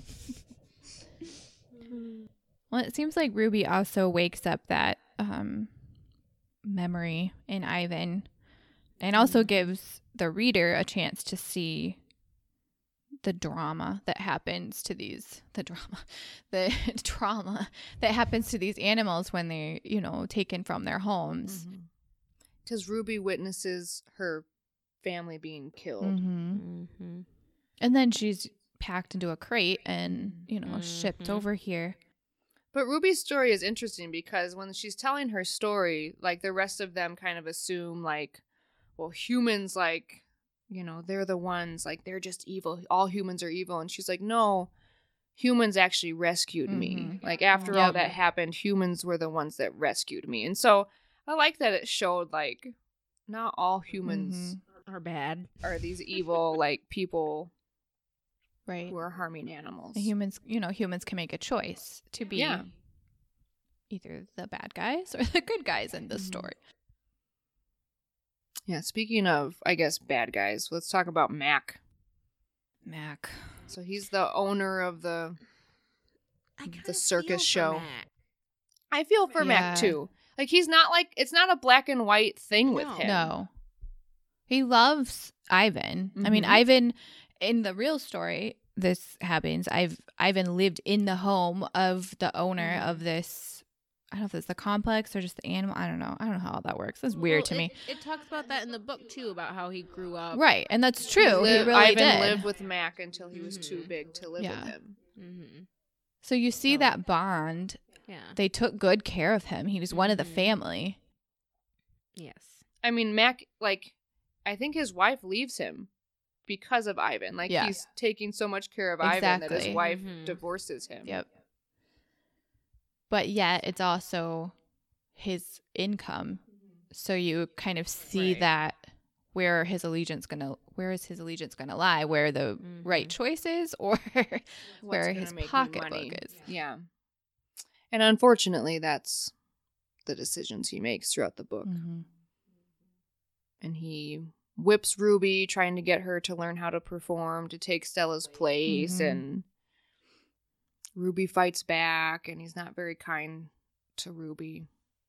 Speaker 6: Well, it seems like Ruby also wakes up that um, memory in Ivan and also gives the reader a chance to see the drama that happens to these, the drama, the trauma that happens to these animals when they're, you know, taken from their homes.
Speaker 7: Because Ruby witnesses her family being killed.
Speaker 6: Mm-hmm.
Speaker 8: Mm-hmm.
Speaker 6: And then she's packed into a crate and, you know, shipped
Speaker 8: Mhm.
Speaker 6: over here.
Speaker 7: But Ruby's story is interesting because when she's telling her story, like the rest of them kind of assume like, well, humans, like, you know, they're the ones, like they're just evil. All humans are evil. And she's like, no, humans actually rescued me.
Speaker 6: Mhm.
Speaker 7: Like after all
Speaker 6: Yep.
Speaker 7: that happened, humans were the ones that rescued me. And so I like that it showed like not all humans
Speaker 8: Or bad.
Speaker 7: are these evil like people
Speaker 6: Right.
Speaker 7: who are harming animals.
Speaker 6: And humans, you know, humans can make a choice to be
Speaker 7: Yeah.
Speaker 6: either the bad guys or the good guys in this
Speaker 7: Mhm.
Speaker 6: story.
Speaker 7: Yeah, speaking of, I guess, bad guys, let's talk about Mac.
Speaker 6: Mac.
Speaker 7: So he's the owner of the.
Speaker 8: I kinda
Speaker 7: The circus
Speaker 8: feel for
Speaker 7: show.
Speaker 8: Mac.
Speaker 7: I feel for Mac
Speaker 6: Yeah.
Speaker 7: too. Like he's not like it's not a black and white thing with
Speaker 8: No.
Speaker 7: him.
Speaker 6: No. He loves Ivan. I mean,
Speaker 7: Mhm.
Speaker 6: Ivan, in the real story, this happens. I've Ivan lived in the home of the owner
Speaker 7: Mhm.
Speaker 6: of this I don't know if it's the complex or just the animal. I don't know. I don't know how all that works. It's weird
Speaker 8: Well,
Speaker 6: to me.
Speaker 8: It, it talks about that in the book too, about how he grew up.
Speaker 6: Right. And that's true. He
Speaker 7: Liv-
Speaker 6: really
Speaker 7: Ivan
Speaker 6: did.
Speaker 7: lived with Mac until he was too
Speaker 8: Mhm.
Speaker 7: big to live
Speaker 6: Yeah.
Speaker 7: with him.
Speaker 8: Mm-hmm.
Speaker 6: So you see
Speaker 8: So-
Speaker 6: that bond.
Speaker 8: Yeah.
Speaker 6: They took good care of him. He was one of the
Speaker 8: Mhm.
Speaker 6: family.
Speaker 8: Yes.
Speaker 7: I mean, Mac, like, I think his wife leaves him because of Ivan. Like,
Speaker 6: Yeah.
Speaker 7: he's taking so much care of Ivan that his
Speaker 6: Exactly.
Speaker 7: wife
Speaker 8: Mhm.
Speaker 7: divorces him.
Speaker 6: Yep. But yet it's also his income. So you kind of see
Speaker 7: Right.
Speaker 6: that where his allegiance gonna where is his allegiance gonna lie? Where the right
Speaker 8: Mhm.
Speaker 6: choice is or
Speaker 7: What's
Speaker 6: where
Speaker 7: gonna
Speaker 6: his
Speaker 7: make me
Speaker 6: pocketbook
Speaker 7: money?
Speaker 6: is.
Speaker 7: Yeah. And unfortunately, that's the decisions he makes throughout the book.
Speaker 6: Mm-hmm.
Speaker 7: And he whips Ruby, trying to get her to learn how to perform, to take Stella's place.
Speaker 6: Mhm.
Speaker 7: And Ruby fights back, and he's not very kind to Ruby.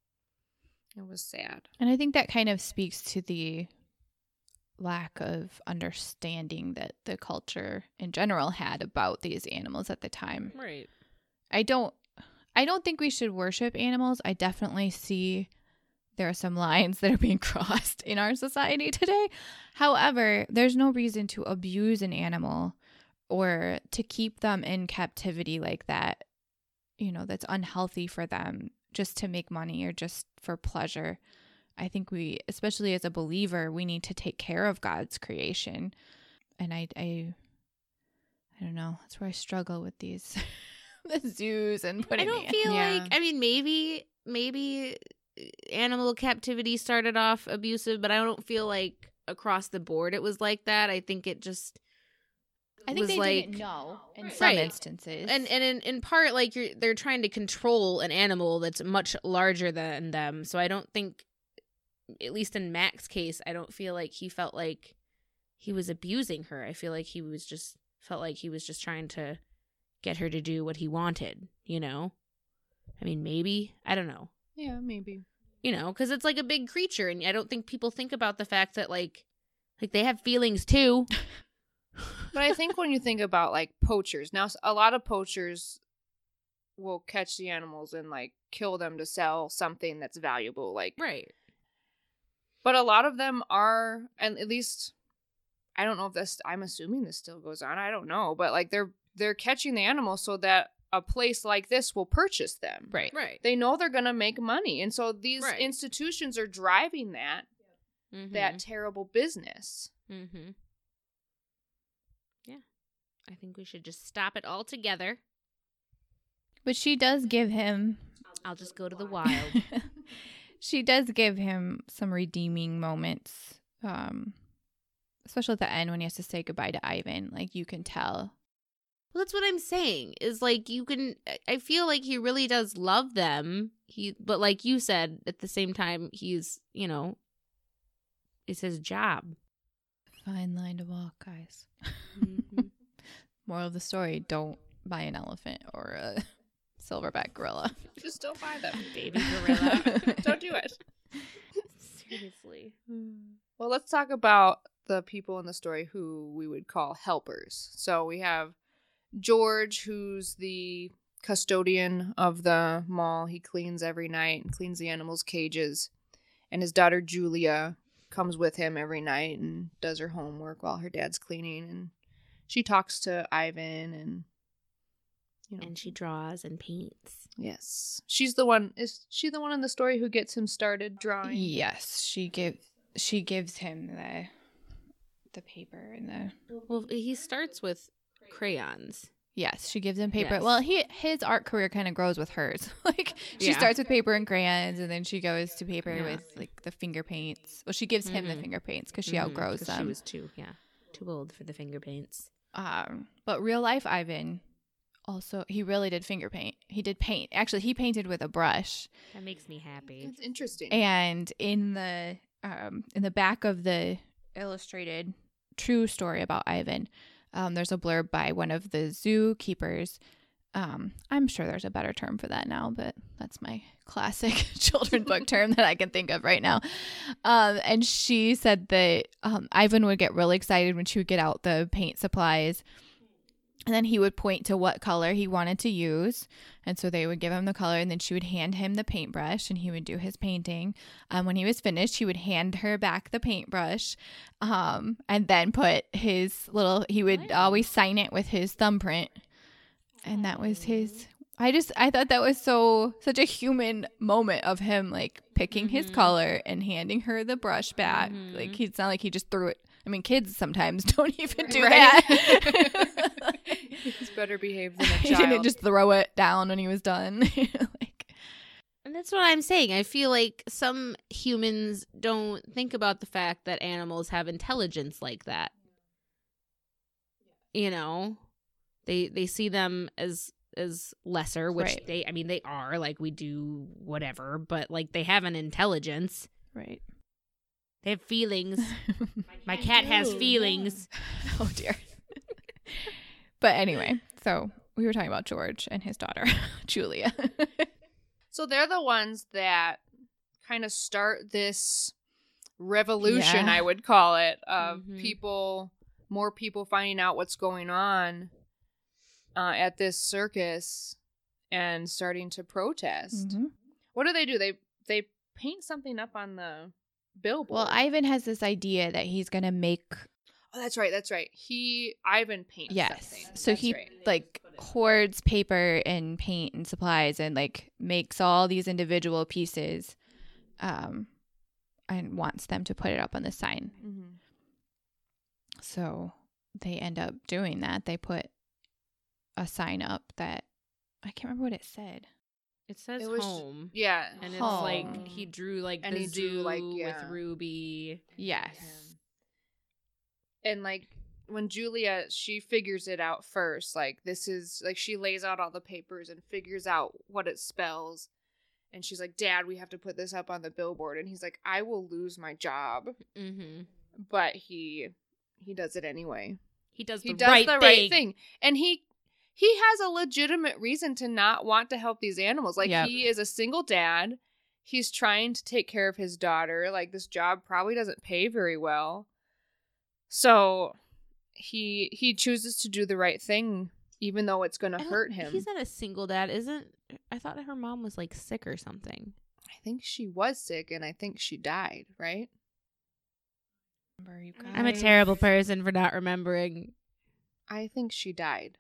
Speaker 7: It was sad.
Speaker 6: And I think that kind of speaks to the lack of understanding that the culture in general had about these animals at the time.
Speaker 8: Right.
Speaker 6: I don't I don't think we should worship animals. I definitely see there are some lines that are being crossed in our society today. However, there's no reason to abuse an animal or to keep them in captivity like that. You know, that's unhealthy for them just to make money or just for pleasure. I think we, especially as a believer, we need to take care of God's creation. And I I I don't know. That's where I struggle with these the zoos and
Speaker 8: I
Speaker 6: putting
Speaker 8: don't
Speaker 6: the-
Speaker 8: feel
Speaker 7: Yeah.
Speaker 8: like, I mean, maybe, maybe animal captivity started off abusive, but I don't feel like across the board it was like that. I think it just,
Speaker 6: I think
Speaker 8: was
Speaker 6: they
Speaker 8: like,
Speaker 6: didn't know in some
Speaker 8: Right.
Speaker 6: instances.
Speaker 8: and and in, in part, like you're, they're trying to control an animal that's much larger than them. So I don't think, at least in Mac's case, I don't feel like he felt like he was abusing her. I feel like he was just felt like he was just trying to get her to do what he wanted. You know, I mean, maybe, I don't know.
Speaker 7: Yeah, maybe.
Speaker 8: You know, because it's like a big creature, and I don't think people think about the fact that like, like they have feelings too.
Speaker 7: But I think when you think about like poachers, now a lot of poachers will catch the animals and like kill them to sell something that's valuable. Like,
Speaker 8: Right.
Speaker 7: but a lot of them are, and at least I don't know if this. I'm assuming this still goes on. I don't know, but like they're they're catching the animals so that a place like this will purchase them.
Speaker 6: right.
Speaker 8: Right.
Speaker 7: They know they're gonna make money, and so these
Speaker 8: Right.
Speaker 7: institutions are driving that
Speaker 8: Mm-hmm.
Speaker 7: that terrible business.
Speaker 8: Mm-hmm. Yeah. I think we should just stop it all together.
Speaker 6: But she does give him
Speaker 8: I'll just go to the wild.
Speaker 6: she does give him some redeeming moments. Um especially at the end when he has to say goodbye to Ivan. Like you can tell.
Speaker 8: Well, that's what I'm saying. Is like you can. I feel like he really does love them. He, but like you said, at the same time, he's you know, it's his job.
Speaker 6: Fine line to walk, guys.
Speaker 8: Mm-hmm.
Speaker 6: Moral of the story, don't buy an elephant or a silverback gorilla.
Speaker 7: Just don't buy them.
Speaker 8: Baby gorilla.
Speaker 7: Don't do it.
Speaker 8: Seriously.
Speaker 7: Well, let's talk about the people in the story who we would call helpers. So we have George, who's the custodian of the mall. He cleans every night and cleans the animals' cages. And his daughter, Julia, comes with him every night and does her homework while her dad's cleaning. And she talks to Ivan and, you know.
Speaker 8: And she draws and paints.
Speaker 7: Yes. She's the one. Is she the one in the story who gets him started drawing?
Speaker 6: Yes, she gives she gives him the the paper and the
Speaker 8: Well, he starts with crayons.
Speaker 6: yes, she gives him paper.
Speaker 8: Yes.
Speaker 6: Well, he his art career kind of grows with hers. Like she
Speaker 8: Yeah.
Speaker 6: starts with paper and crayons, and then she goes to paper
Speaker 8: Yeah.
Speaker 6: with like the finger paints. Well, she gives him the
Speaker 8: Mhm.
Speaker 6: finger paints because she
Speaker 8: Mhm,
Speaker 6: outgrows
Speaker 8: 'cause
Speaker 6: them.
Speaker 8: She was too, yeah, too old for the finger paints.
Speaker 6: Um, but real life Ivan also he really did finger paint. He did paint. Actually, he painted with a brush.
Speaker 8: That makes me happy.
Speaker 7: That's interesting.
Speaker 6: And in the um in the back of the illustrated true story about Ivan, um, there's a blurb by one of the zookeepers. Um, I'm sure there's a better term for that now, but that's my classic children's book term that I can think of right now. Um, and she said that um, Ivan would get really excited when she would get out the paint supplies And then he would point to what color he wanted to use. And so they would give him the color, and then she would hand him the paintbrush, and he would do his painting. Um, when he was finished, he would hand her back the paintbrush, um, and then put his little, he would always sign it with his thumbprint. And that was his, I just, I thought that was so, such a human moment of him, like, picking mm-hmm. his color and handing her the brush back. Mm-hmm. Like, it's not like he just threw it. I mean, kids sometimes don't even do right.
Speaker 7: that. He's better behaved than a child.
Speaker 6: He didn't just throw it down when he was done. Like,
Speaker 8: and that's what I'm saying. I feel like some humans don't think about the fact that animals have intelligence like that. You know, they they see them as as lesser, which
Speaker 6: right.
Speaker 8: they, I mean, they are. Like, we do whatever, but like they have an intelligence.
Speaker 6: Right.
Speaker 8: They have feelings. My cat has feelings.
Speaker 6: Oh, dear. But anyway, so we were talking about George and his daughter, Julia.
Speaker 7: So they're the ones that kind of start this revolution,
Speaker 6: Yeah.
Speaker 7: I would call it, of
Speaker 8: Mhm.
Speaker 7: people, more people finding out what's going on uh, at this circus and starting to protest.
Speaker 6: Mm-hmm.
Speaker 7: What do they do? They they paint something up on the billboard.
Speaker 6: Well, Ivan has this idea that he's going to make,
Speaker 7: Oh, that's right. That's right. He Ivan paints
Speaker 6: yes.
Speaker 7: something.
Speaker 6: So
Speaker 7: That's
Speaker 6: he
Speaker 7: right.
Speaker 6: like hoards paper and paint and supplies and like makes all these individual pieces um, and wants them to put it up on the sign.
Speaker 7: Mhm.
Speaker 6: So they end up doing that. They put a sign up that, I can't remember what it said.
Speaker 8: It says
Speaker 7: It was-
Speaker 8: home.
Speaker 7: Yeah.
Speaker 8: And it's
Speaker 6: Home.
Speaker 8: like he drew like
Speaker 7: And
Speaker 8: the
Speaker 7: he drew,
Speaker 8: zoo
Speaker 7: like, yeah.
Speaker 8: with Ruby.
Speaker 6: Yes.
Speaker 7: And like when Julia, she figures it out first. Like this is like she lays out all the papers and figures out what it spells. And she's like, Dad, we have to put this up on the billboard. And he's like, I will lose my job.
Speaker 8: Mm-hmm.
Speaker 7: But he he does it anyway.
Speaker 8: He does
Speaker 7: He
Speaker 8: the,
Speaker 7: does
Speaker 8: right,
Speaker 7: the
Speaker 8: thing.
Speaker 7: right thing. And he he has a legitimate reason to not want to help these animals. Like
Speaker 6: Yep.
Speaker 7: he is a single dad. He's trying to take care of his daughter. Like this job probably doesn't pay very well. So he he chooses to do the right thing even though it's going
Speaker 8: I
Speaker 7: to
Speaker 8: don't-
Speaker 7: hurt him.
Speaker 8: He's not a single dad, isn't? I thought her mom was like sick or something.
Speaker 7: I think she was sick and I think she died, right?
Speaker 6: Remember, you
Speaker 8: I'm a
Speaker 6: guys?
Speaker 8: terrible person for not remembering.
Speaker 7: I think she died.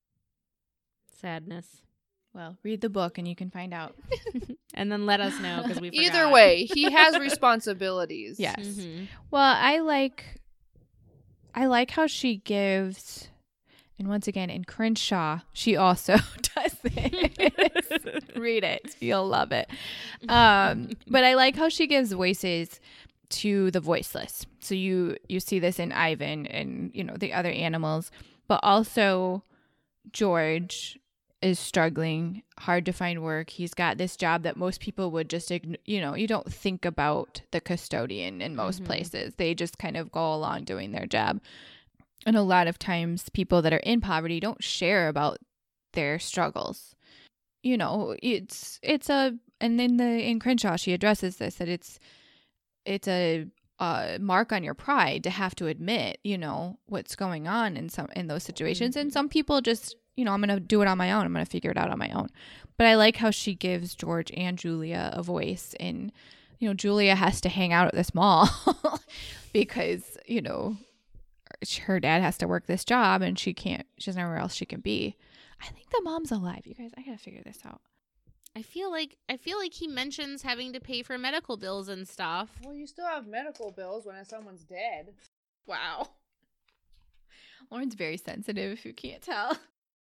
Speaker 8: Sadness.
Speaker 6: Well, read the book and you can find out.
Speaker 8: And then let us know because we forgot.
Speaker 7: Either way, he has responsibilities.
Speaker 6: Yes.
Speaker 8: Mhm.
Speaker 6: Well, I like I like how she gives, and once again in Crenshaw, she also does this. Read it. You'll love it. Um, but I like how she gives voices to the voiceless. So you you see this in Ivan and, you know, the other animals, but also George is struggling, hard to find work. He's got this job that most people would just, ign- you know, you don't think about the custodian in most
Speaker 8: Mhm.
Speaker 6: places. They just kind of go along doing their job. And a lot of times people that are in poverty don't share about their struggles. You know, it's, it's a, and then the, in Crenshaw, she addresses this, that it's, it's a, uh, mark on your pride to have to admit, you know, what's going on in some, in those situations. And some people just, you know, I'm going to do it on my own. I'm going to figure it out on my own. But I like how she gives George and Julia a voice. And, you know, Julia has to hang out at this mall because, you know, her dad has to work this job and she can't, she doesn't know where else she can be. I think the mom's alive. You guys, I got to figure this out.
Speaker 8: I feel like I feel like he mentions having to pay for medical bills and stuff.
Speaker 7: Well, you still have medical bills when someone's dead.
Speaker 6: Wow. Lauren's very sensitive, if you can't tell.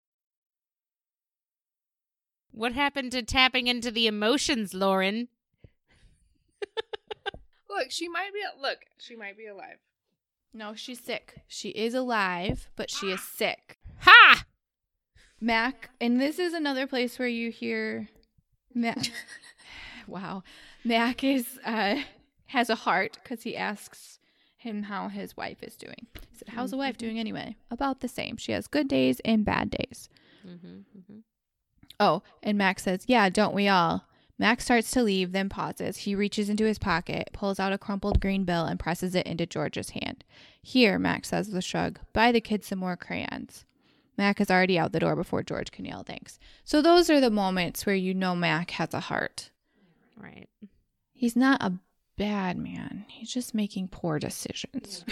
Speaker 8: What happened to tapping into the emotions, Lauren?
Speaker 7: Look, she might be look, she might be alive.
Speaker 6: No, she's sick. She is alive, but she is sick.
Speaker 8: Ha!
Speaker 6: Mac, and this is another place where you hear Mac. Wow. Mac is uh has a heart because he asks him how his wife is doing. He said, how's the wife doing anyway? About the same. She has good days and bad days.
Speaker 8: Mm-hmm, mm-hmm.
Speaker 6: Oh, and Max says, yeah, don't we all? Max starts to leave, then pauses. He reaches into his pocket, pulls out a crumpled green bill, and presses it into George's hand. Here, Max says with a shrug, buy the kids some more crayons. Mac is already out the door before George can yell thanks. So those are the moments where you know Mac has a heart.
Speaker 8: Right.
Speaker 6: He's not a bad man. He's just making poor decisions.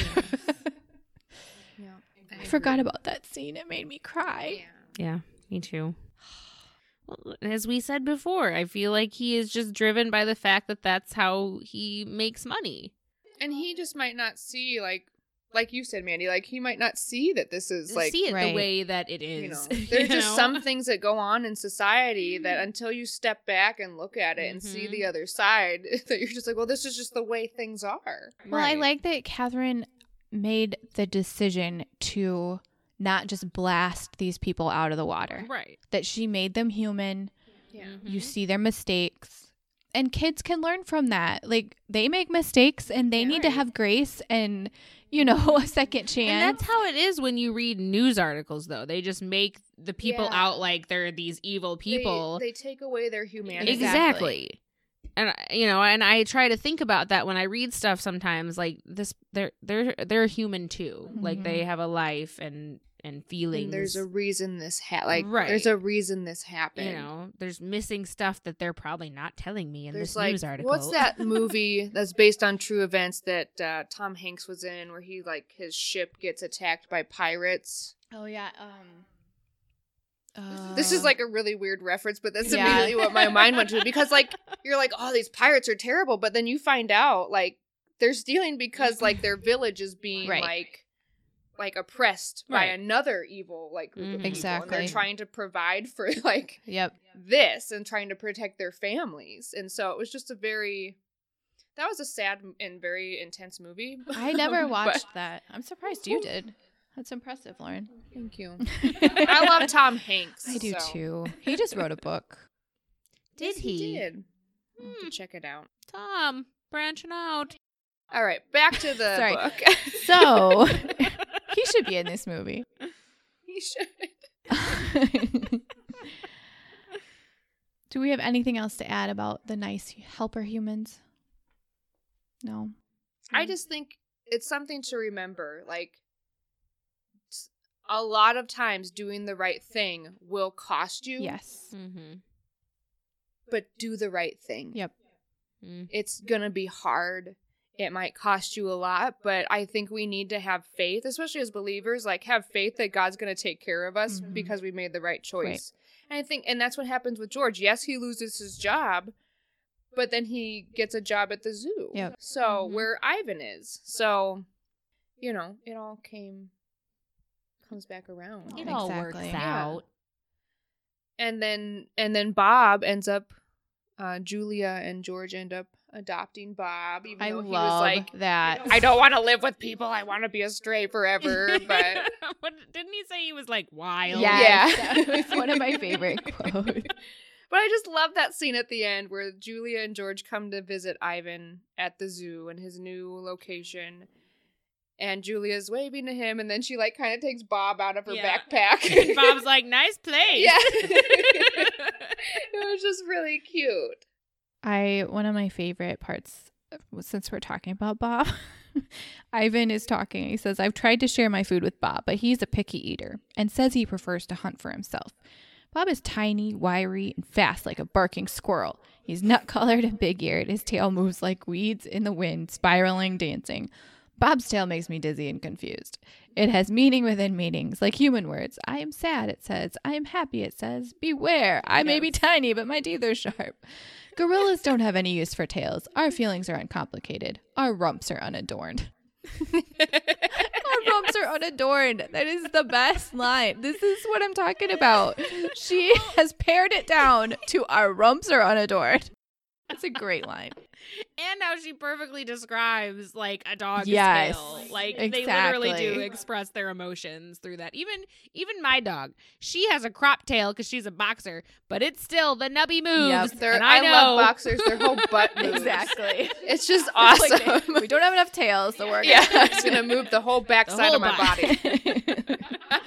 Speaker 7: Yeah.
Speaker 6: I forgot about that scene. It made me cry.
Speaker 8: Yeah, me too. Well, as we said before, I feel like he is just driven by the fact that that's how he makes money.
Speaker 7: And he just might not see, like, like you said, Mandy, like, he might not see that this is, like,
Speaker 8: see it
Speaker 6: right.
Speaker 8: the way that it is.
Speaker 7: you know, there's
Speaker 8: you
Speaker 7: just
Speaker 8: know?
Speaker 7: some things that go on in society that until you step back and look at it and see
Speaker 8: Mhm.
Speaker 7: the other side, that you're just like, well, this is just the way things are.
Speaker 6: Well, I
Speaker 8: Right.
Speaker 6: like that Catherine made the decision to not just blast these people out of the water.
Speaker 8: Right.
Speaker 6: That she made them human.
Speaker 7: Yeah.
Speaker 6: You see their mistakes. And kids can learn from that. Like, they make mistakes and they
Speaker 7: Yeah,
Speaker 6: need to
Speaker 7: right.
Speaker 6: have grace and, you know, a second chance.
Speaker 8: And that's how it is when you read news articles, though. They just make the people
Speaker 7: Yeah.
Speaker 8: out like they're these evil people.
Speaker 7: They, they take away their humanity.
Speaker 8: Exactly. And I- you know, and I try to think about that when I read stuff sometimes. Like this, they're they're they're human too. Like they have a life and and feelings.
Speaker 7: And there's a reason this ha- like
Speaker 8: Right.
Speaker 7: there's a reason this happened.
Speaker 8: you know, there's missing stuff that they're probably not telling me in
Speaker 7: There's
Speaker 8: this
Speaker 7: like
Speaker 8: news article.
Speaker 7: what's that movie that's based on true events that uh, Tom Hanks was in, where he like his ship gets attacked by pirates.
Speaker 6: Oh, yeah. Um, uh,
Speaker 7: This is like a really weird reference, but that's
Speaker 6: Yeah.
Speaker 7: immediately what my mind went to, because like you're like, oh, these pirates are terrible, but then you find out like they're stealing because like their village is being
Speaker 6: Right.
Speaker 7: like like oppressed by
Speaker 8: Right.
Speaker 7: another evil like group
Speaker 8: Mhm.
Speaker 7: of people, and
Speaker 6: Exactly.
Speaker 7: they're trying to provide for like
Speaker 6: Yep.
Speaker 7: this and trying to protect their families, and so it was just a very that was a sad and very intense movie.
Speaker 6: I never
Speaker 7: But-
Speaker 6: watched that. I'm surprised you did. That's impressive, Lauren.
Speaker 7: Thank you. I love Tom Hanks.
Speaker 6: I do
Speaker 7: so-
Speaker 6: too. He just wrote a book.
Speaker 8: Did
Speaker 7: Yes,
Speaker 8: he?
Speaker 7: did. I'll have
Speaker 8: Hmm.
Speaker 7: to check it out.
Speaker 8: Tom branching out.
Speaker 7: All right, back to the
Speaker 6: Sorry.
Speaker 7: book.
Speaker 6: So, he should be in this movie.
Speaker 7: He should.
Speaker 6: Do we have anything else to add about the nice helper humans? No.
Speaker 7: I just think it's something to remember. Like, s- a lot of times doing the right thing will cost you.
Speaker 6: Yes.
Speaker 8: Mm-hmm.
Speaker 7: But do the right thing.
Speaker 6: Yep.
Speaker 8: Mm.
Speaker 7: It's going to be hard. It might cost you a lot, but I think we need to have faith, especially as believers, like have faith that God's going to take care of us
Speaker 6: Mhm.
Speaker 7: because we made the right choice. And I think, and that's what happens with George. Yes, he loses his job, but then he gets a job at the zoo.
Speaker 6: Yep.
Speaker 7: So
Speaker 8: Mhm.
Speaker 7: where Ivan is. So, you know, it all came, comes back around.
Speaker 8: It all
Speaker 6: Exactly.
Speaker 8: works
Speaker 7: Yeah.
Speaker 8: out.
Speaker 7: And then, and then Bob ends up, uh, Julia and George end up adopting Bob, even
Speaker 6: I
Speaker 7: though he
Speaker 6: love
Speaker 7: was like,
Speaker 6: that.
Speaker 7: I don't want to live with people. I want to be a stray forever. But
Speaker 8: What, didn't he say he was like wild?
Speaker 6: Yes,
Speaker 7: Yeah.
Speaker 6: that was one of my favorite quotes.
Speaker 7: but I just love that scene at the end where Julia and George come to visit Ivan at the zoo in his new location. And Julia's waving to him, and then she like kind of takes Bob out of her
Speaker 8: Yeah.
Speaker 7: backpack.
Speaker 8: Bob's like, nice place.
Speaker 7: Yeah. It was just really cute.
Speaker 6: I one of my favorite parts, since we're talking about Bob, Ivan is talking. He says, "I've tried to share my food with Bob, but he's a picky eater and says he prefers to hunt for himself. Bob is tiny, wiry, and fast like a barking squirrel. He's nut-colored and big-eared. His tail moves like weeds in the wind, spiraling, dancing. Bob's tale makes me dizzy and confused. It has meaning within meanings, like human words. I am sad, it says. I am happy, it says. Beware. I may be tiny, but my teeth are sharp. Gorillas don't have any use for tails. Our feelings are uncomplicated. Our rumps are unadorned." Our rumps are unadorned. That is the best line. This is what I'm talking about. She has pared it down to our rumps are unadorned. That's a great line.
Speaker 8: And how she perfectly describes like a dog's
Speaker 6: Yes,
Speaker 8: tail. Like they literally do
Speaker 6: exactly.
Speaker 8: express their emotions through that. Even even my dog, she has a crop tail because she's a boxer, but it's still the nubby moves.
Speaker 7: They're,
Speaker 8: and
Speaker 7: I,
Speaker 8: I, know.
Speaker 7: love boxers. Their whole butt moves.
Speaker 6: Exactly.
Speaker 7: It's just
Speaker 6: It's
Speaker 7: awesome.
Speaker 6: like, we don't have enough tails, so we're
Speaker 7: Yeah, it's gonna move the whole backside
Speaker 8: whole
Speaker 7: of my
Speaker 8: body.
Speaker 7: body.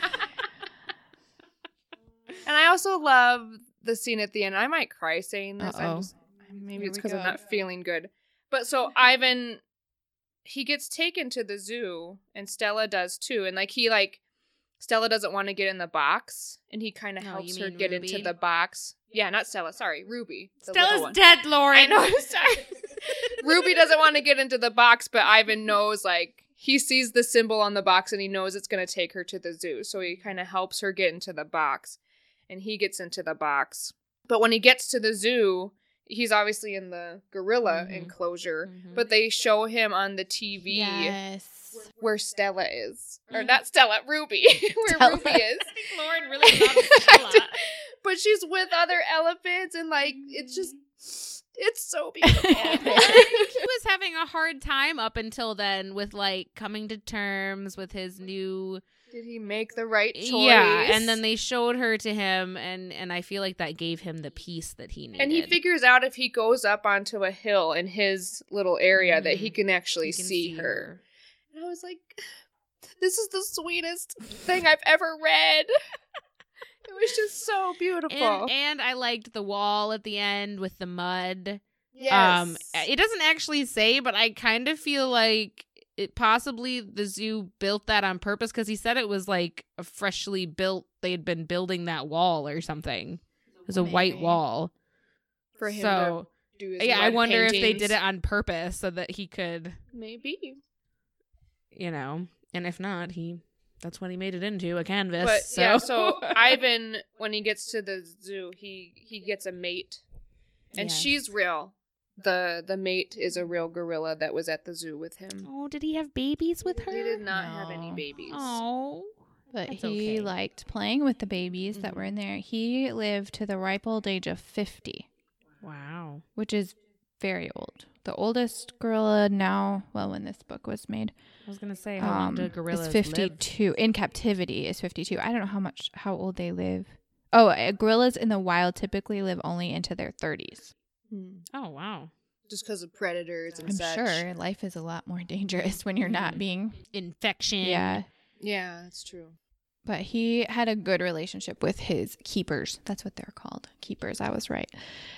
Speaker 7: And I also love the scene at the end. I might cry saying this. I'm
Speaker 6: Uh-oh.
Speaker 7: just, maybe
Speaker 6: Here
Speaker 7: it's
Speaker 6: we
Speaker 7: because I'm
Speaker 6: go.
Speaker 7: not feeling good. But so Ivan, he gets taken to the zoo, and Stella does too. And like he like Stella doesn't want to get in the box, and he kind of
Speaker 8: No,
Speaker 7: helps
Speaker 8: you
Speaker 7: her
Speaker 8: mean
Speaker 7: get
Speaker 8: Ruby?
Speaker 7: into the box. Yeah, not Stella. Sorry, Ruby. The little
Speaker 8: Stella's
Speaker 7: one.
Speaker 8: dead, Lauren.
Speaker 7: I know. I'm sorry. Ruby doesn't want to get into the box, but Ivan knows, like, he sees the symbol on the box, and he knows it's going to take her to the zoo. So he kind of helps her get into the box, and he gets into the box. But when he gets to the zoo, he's obviously in the gorilla
Speaker 8: Mhm.
Speaker 7: enclosure,
Speaker 8: Mhm.
Speaker 7: but they show him on the T V
Speaker 6: Yes.
Speaker 7: where Stella is. Or not Stella, Ruby. where
Speaker 6: Stella.
Speaker 7: Ruby is.
Speaker 8: Lauren really loves Stella.
Speaker 7: But she's with other elephants, and, like, it's just, it's so beautiful.
Speaker 8: he was having a hard time up until then with, like, coming to terms with his new...
Speaker 7: Did he make the right choice?
Speaker 8: Yeah, and then they showed her to him, and, and I feel like that gave him the peace that he needed.
Speaker 7: And he figures out if he goes up onto a hill in his little area that he
Speaker 8: Mhm.
Speaker 7: can actually
Speaker 8: He can
Speaker 7: see, her. And I was like, this is the sweetest thing I've ever read. It was just so beautiful.
Speaker 8: And, and I liked the wall at the end with the mud.
Speaker 7: yes.
Speaker 8: Um, it doesn't actually say, but I kind of feel like it possibly the zoo built that on purpose because he said it was like a freshly built. They had been building that wall or something. It was a white
Speaker 6: Maybe.
Speaker 8: wall.
Speaker 7: For him
Speaker 8: So
Speaker 7: to do his
Speaker 8: yeah, I
Speaker 7: mud
Speaker 8: wonder if they
Speaker 7: paintings.
Speaker 8: did it on purpose so that he could,
Speaker 7: Maybe.
Speaker 8: you know, and if not, he that's what he made it into, a canvas.
Speaker 7: But
Speaker 8: so.
Speaker 7: yeah, so Ivan, when he gets to the zoo, he he gets a mate, and
Speaker 8: Yes.
Speaker 7: she's real. the The mate is a real gorilla that was at the zoo with him.
Speaker 8: Oh, did he have babies with her?
Speaker 7: He did not have any
Speaker 6: No.
Speaker 7: babies.
Speaker 8: Oh.
Speaker 6: But
Speaker 8: That's
Speaker 6: he
Speaker 8: okay.
Speaker 6: liked playing with the babies that were in there. He lived to the ripe old age of fifty,
Speaker 8: Wow.
Speaker 6: which is very old. The oldest gorilla now, well, when this book was made,
Speaker 8: I was gonna say, how long
Speaker 6: um,
Speaker 8: do gorillas
Speaker 6: is
Speaker 8: live?
Speaker 6: fifty-two. In captivity is fifty-two. I don't know how much, how old they live. Oh, uh, gorillas in the wild typically live only into their thirties.
Speaker 7: Hmm.
Speaker 8: Oh, wow.
Speaker 7: Just because of predators and
Speaker 6: I'm
Speaker 7: such.
Speaker 6: sure life is a lot more dangerous when you're not
Speaker 8: Mhm.
Speaker 6: being.
Speaker 8: Infection.
Speaker 6: Yeah.
Speaker 7: Yeah, that's true.
Speaker 6: But he had a good relationship with his keepers. That's what they're called. Keepers. I was right.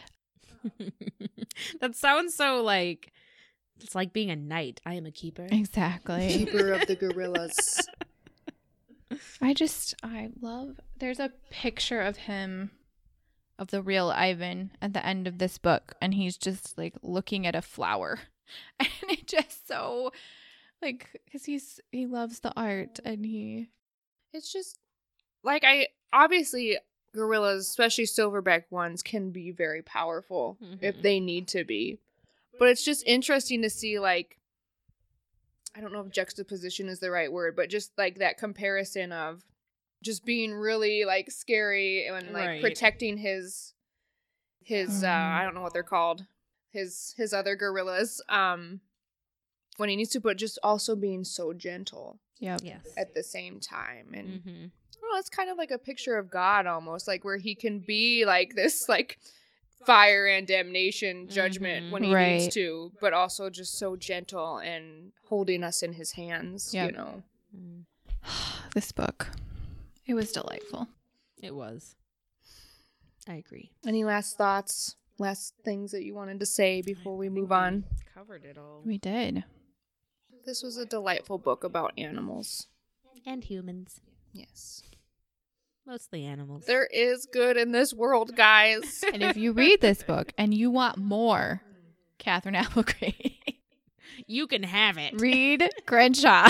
Speaker 8: That sounds so like it's like being a knight. I am a keeper.
Speaker 6: Exactly.
Speaker 7: Keeper of the gorillas.
Speaker 6: I just, I love, there's a picture of him, of the real Ivan at the end of this book. And he's just like looking at a flower. And it just so, like, because he's, he loves the art and he,
Speaker 7: It's just like I obviously gorillas, especially silverback ones, can be very powerful if
Speaker 8: Mhm.
Speaker 7: they need to be. But it's just interesting to see, like, I don't know if juxtaposition is the right word, but just like that comparison of just being really like scary and like
Speaker 8: Right.
Speaker 7: protecting his his uh
Speaker 6: Mhm.
Speaker 7: I don't know what they're called. His his other gorillas. Um when he needs to, but just also being so gentle
Speaker 6: yep.
Speaker 8: Yes.
Speaker 7: at the same time. And
Speaker 8: Mm-hmm.
Speaker 7: well, it's kind of like a picture of God almost, like where he can be like this like fire and damnation judgment
Speaker 8: Mhm.
Speaker 7: when he
Speaker 6: Right.
Speaker 7: needs to, but also just so gentle and holding us in his hands,
Speaker 6: Yep.
Speaker 7: you know.
Speaker 6: This book, it was delightful.
Speaker 8: It was. I agree.
Speaker 7: Any last thoughts, last things that you wanted to say before we move on?
Speaker 8: Covered it all.
Speaker 6: We did.
Speaker 7: This was a delightful book about animals.
Speaker 8: And humans.
Speaker 7: Yes.
Speaker 8: Mostly animals.
Speaker 7: There is good in this world, guys.
Speaker 6: And if you read this book and you want more Catherine Applegate,
Speaker 8: You can have it.
Speaker 6: read Crenshaw.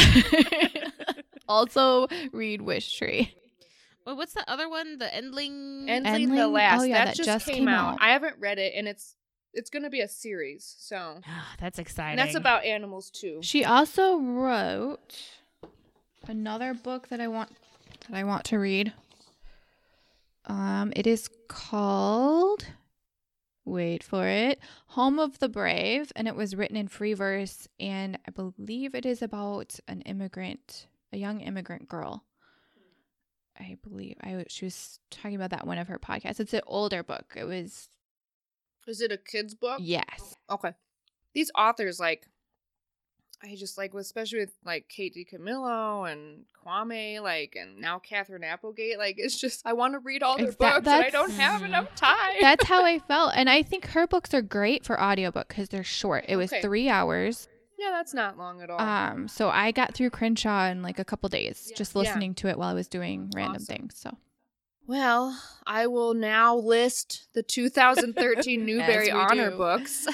Speaker 6: Also, read Wish Tree.
Speaker 8: Wait, what's the other one? The Endling.
Speaker 7: Endling the
Speaker 6: Endling?
Speaker 7: Last.
Speaker 6: Oh, yeah,
Speaker 7: that,
Speaker 6: that
Speaker 7: just,
Speaker 6: just
Speaker 7: came,
Speaker 6: came
Speaker 7: out.
Speaker 6: out.
Speaker 7: I haven't read it, and it's it's going to be a series. So
Speaker 8: Ah, that's exciting.
Speaker 7: and that's about animals too.
Speaker 6: She also wrote another book that I want that I want to read. Um, it is called, wait for it, Home of the Brave, and it was written in free verse, and I believe it is about an immigrant, a young immigrant girl. I believe I she was talking about that in one of her podcasts. It's an older book. It was
Speaker 7: Is it a kid's book?
Speaker 6: yes.
Speaker 7: Okay. These authors, like, I just like, especially with like Katie Camillo and Kwame, like, and now Catherine Applegate. Like, it's just I want to read all their
Speaker 6: It's that-
Speaker 7: books, and I
Speaker 6: that's-
Speaker 7: don't have
Speaker 8: Mhm.
Speaker 7: enough time.
Speaker 6: That's how I felt. And I think her books are great for audiobook because they're short. It was
Speaker 7: Okay.
Speaker 6: three hours.
Speaker 7: Yeah, that's not long at all.
Speaker 6: Um, so I got through Crenshaw in like a couple days, just listening
Speaker 7: Yeah.
Speaker 6: to it while I was doing random
Speaker 7: Awesome.
Speaker 6: things. So
Speaker 7: Well, I will now list the two thousand thirteen Newbery
Speaker 6: As we
Speaker 7: Honor
Speaker 6: do.
Speaker 7: books.